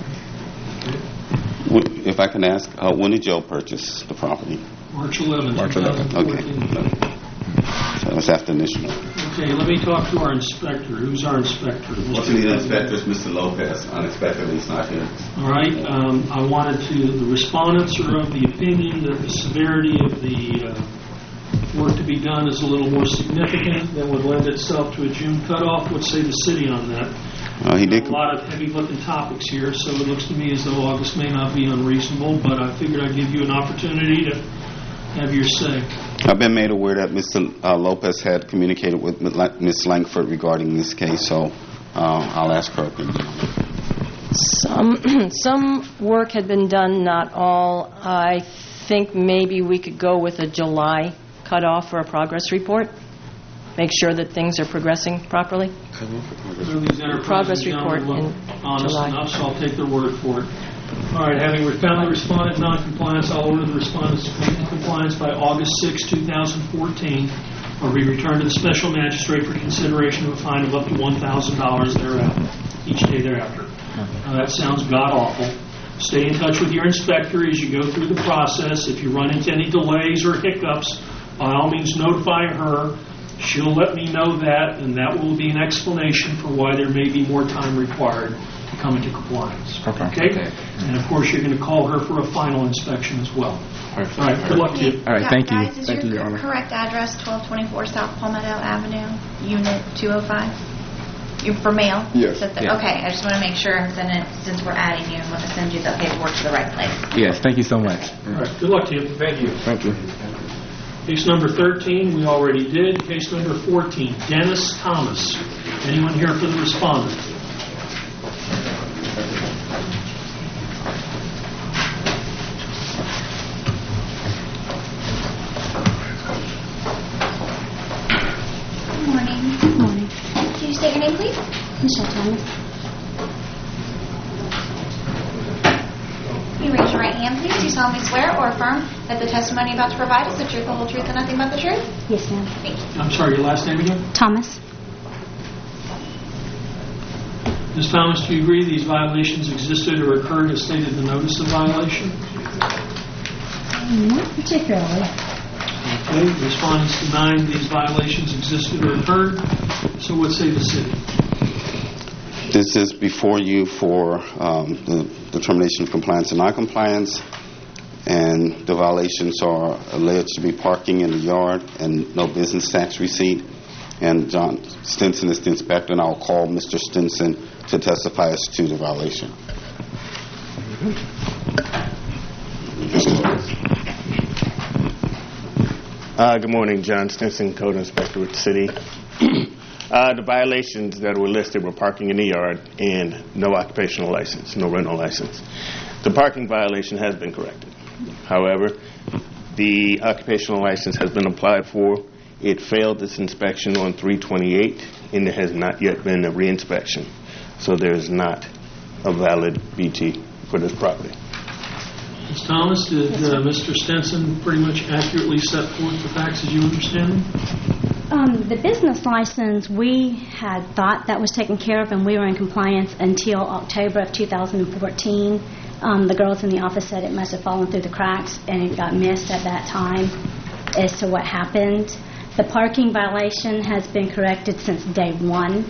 If I can ask, when did Joe purchase the property? March 11th, March 11th. 2014. So that's after initial. Okay, let me talk to our inspector. Who's our inspector? What's the inspector is Mr. Lopez. Unexpectedly, he's not here. All right. I wanted the respondents are of the opinion that the severity of the work to be done is a little more significant than would lend itself to a June cutoff. What say the city on that? He did. A lot of heavy-lifting topics here, so it looks to me as though August may not be unreasonable, but I figured I'd give you an opportunity to have your say. I've been made aware that Mr. Lopez had communicated with Ms. Langford regarding this case, so I'll ask her opinion. Some work had been done, not all. I think maybe we could go with a July cutoff for a progress report. Make sure that things are progressing properly. These Progress enterprises report look in honest July. enough, so I'll take their word for it. All right, having found the respondent non-compliance, I'll order the respondents to come into compliance by August 6, 2014, or be returned to the special magistrate for consideration of a fine of up to $1,000 thereafter, each day thereafter. Now, that sounds god-awful. Stay in touch with your inspector as you go through the process. If you run into any delays or hiccups, by all means notify her. She'll let me know that, and that will be an explanation for why there may be more time required to come into compliance. Okay? And of course, you're going to call her for a final inspection as well. All right, good luck to you. All right, thank you. Guys, is your correct address 1224 South Palmetto Avenue, Unit 205? You for mail? Yes. Okay, I just want to make sure, since we're adding you, I'm going to send you the paperwork to the right place. Yes, thank you so much. All right, good luck to you. Thank you. Thank you. Case number 13, we already did. Case number 14, Dennis Thomas. Anyone here for the respondent? Good morning. Good morning. Can you state your name, please? Michelle Thomas. Can you raise your right hand, please? Do you solemnly swear or affirm that the testimony you're about to provide is the truth, the whole truth, and nothing but the truth? Yes, ma'am. Thank you. I'm sorry, your last name again? Thomas. Ms. Thomas, do you agree these violations existed or occurred as stated in the notice of violation? Not particularly. Okay, respondents denying these violations existed or occurred. So what say the city? This is before you for the determination of compliance and noncompliance, and the violations are alleged to be parking in the yard and no business tax receipt. And John Stinson is the inspector, and I'll call Mr. Stinson to testify as to the violation. Good morning, John Stinson, Code Inspector with the city. The violations that were listed were parking in the yard and no occupational license, no rental license. The parking violation has been corrected. However, the occupational license has been applied for. It failed its inspection on 3/28, and there has not yet been a reinspection. So there is not a valid BT for this property. Ms. Thomas, did Mr. Stinson pretty much accurately set forth the facts as you understand them? The business license, we had thought that was taken care of, and we were in compliance until October of 2014. The girls in the office said it must have fallen through the cracks, and it got missed at that time as to what happened. The parking violation has been corrected since day one.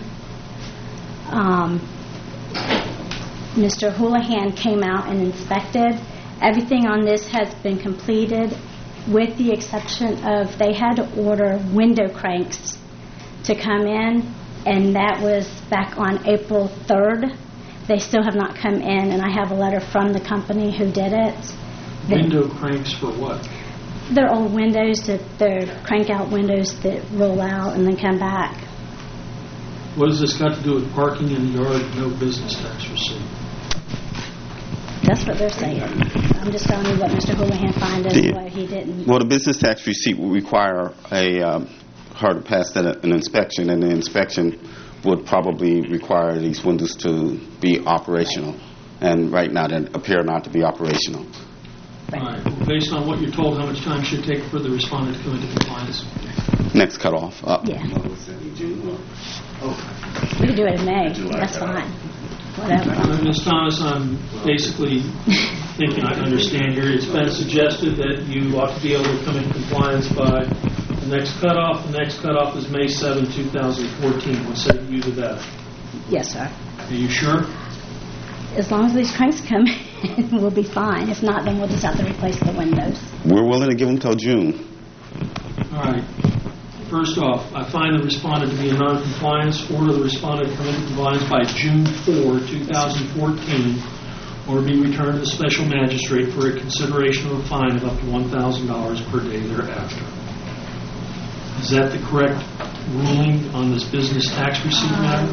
Mr. Houlihan came out and inspected. Everything on this has been completed, with the exception of they had to order window cranks to come in, and that was back on April 3rd. They still have not come in, and I have a letter from the company who did it. Window cranks for what? They're old windows, they're crank-out windows that roll out and then come back. What has this got to do with parking in the yard and no business tax receipt? That's what they're saying. I'm just telling you what Mr. Houlihan found and what he didn't. Well, the business tax receipt would require her to pass an inspection, and the inspection would probably require these windows to be operational. And right now, they appear not to be operational. All right. Well, based on what you're told, how much time should it take for the respondent to come into compliance? Next cutoff. Yeah. We could do it in May. That's fine. Whatever. Ms. Thomas, I'm basically thinking I understand here. It's been suggested that you ought to be able to come in compliance by the next cutoff. The next cutoff is May 7, 2014. What say you to that? Yes, sir. Are you sure? As long as these cranks come in, we'll be fine. If not, then we'll just have to replace the windows. We're willing to give them till June. All right. First off, I find the respondent to be in noncompliance. Order the respondent to come into compliance by June 4, 2014, or be returned to the special magistrate for a consideration of a fine of up to $1,000 per day thereafter. Is that the correct ruling on this business tax receipt matter?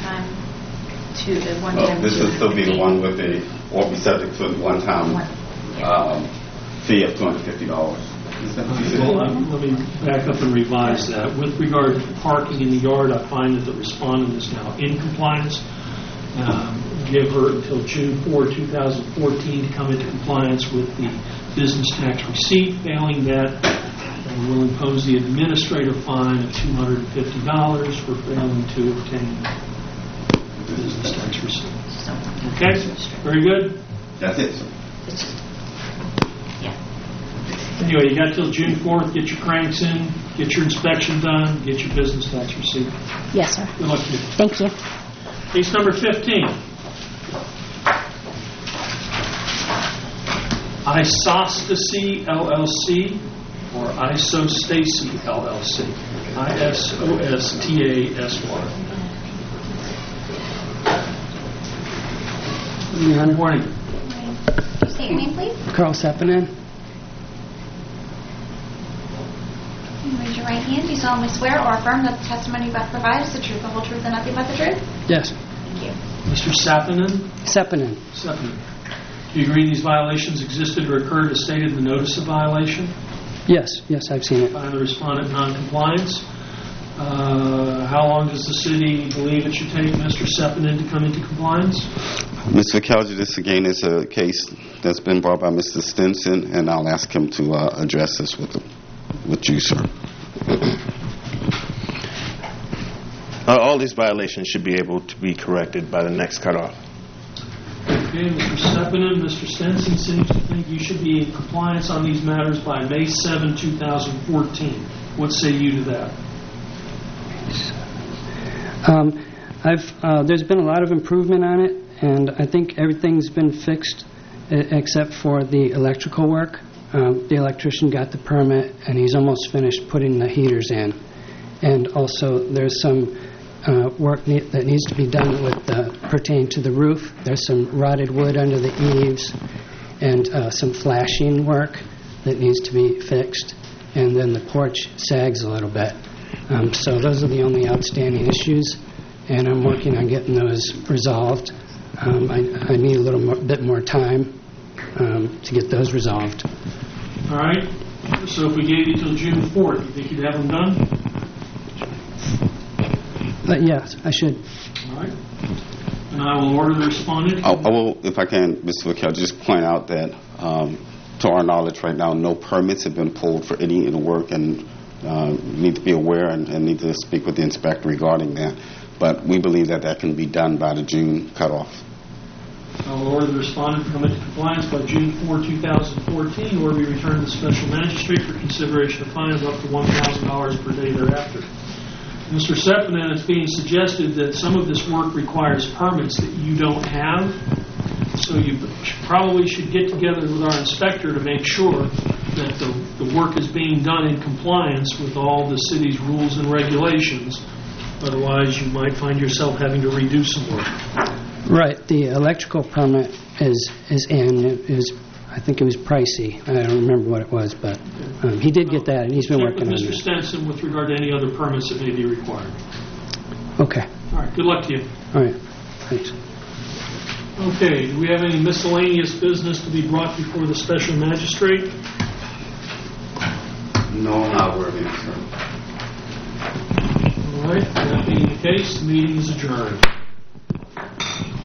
This will still be the one with the, or be subject to the one-time fee of $250. Well, let me back up and revise that. With regard to parking in the yard, I find that the respondent is now in compliance. give her until June 4, 2014 to come into compliance with the business tax receipt. Failing that, we'll impose the administrative fine of $250 for failing to obtain the business tax receipt. Okay? Very good? That's it, sir. Anyway, you got till June 4th, get your cranks in, get your inspection done, get your business tax receipt. Yes, sir. Good luck to you. Thank you. Case number 15. Isostasy LLC or Isostasy LLC. ISOSTASY. Good morning. Can you state your name, please? Carl Sepinen. And raise your right hand. Do you solemnly swear or affirm that the testimony you're about to provide is the truth, the whole truth, and nothing but the truth? Yes. Thank you. Mr. Sapinen? Sepinen. Sapinen. Do you agree these violations existed or occurred as stated in the notice of violation? Yes. Yes, I've seen it. By the respondent, noncompliance. How long does the city believe it should take Mr. Sepinen to come into compliance? Mr. Kelger, this again is a case that's been brought by Mr. Stinson, and I'll ask him to address this with you, sir. All these violations should be able to be corrected by the next cutoff. Okay, Mr. Sepinen, Mr. Stinson seems to think you should be in compliance on these matters by May 7, 2014. What say you to that? There's been a lot of improvement on it, and I think everything's been fixed except for the electrical work. The electrician got the permit, and he's almost finished putting the heaters in. And also, there's some work that needs to be done with pertaining to the roof. There's some rotted wood under the eaves, and some flashing work that needs to be fixed. And then the porch sags a little bit. So those are the only outstanding issues, and I'm working on getting those resolved. I need a little bit more time to get those resolved. All right. So if we gave you till June 4th, you think you'd have them done? Yes, I should. All right. And I will order the respondent. I will, if I can, Mr. McKell, just point out that to our knowledge right now, no permits have been pulled for any of the work, and need to be aware and need to speak with the inspector regarding that. But we believe that can be done by the June cutoff. I will order the respondent to come into compliance by June 4, 2014, or be returned to the special magistrate for consideration of fine of up to $1,000 per day thereafter. Mr. Sepinen, it's being suggested that some of this work requires permits that you don't have, so you probably should get together with our inspector to make sure that the work is being done in compliance with all the city's rules and regulations. Otherwise, you might find yourself having to redo some work. Right. The electrical permit is in. I think it was pricey. I don't remember what it was, but he did get that, and he's been working on it. Check with Mr. Stenson with regard to any other permits that may be required. Okay. All right. Good luck to you. All right. Thanks. Okay. Do we have any miscellaneous business to be brought before the special magistrate? No, not working, sir. All right. That being the case, the meeting is adjourned.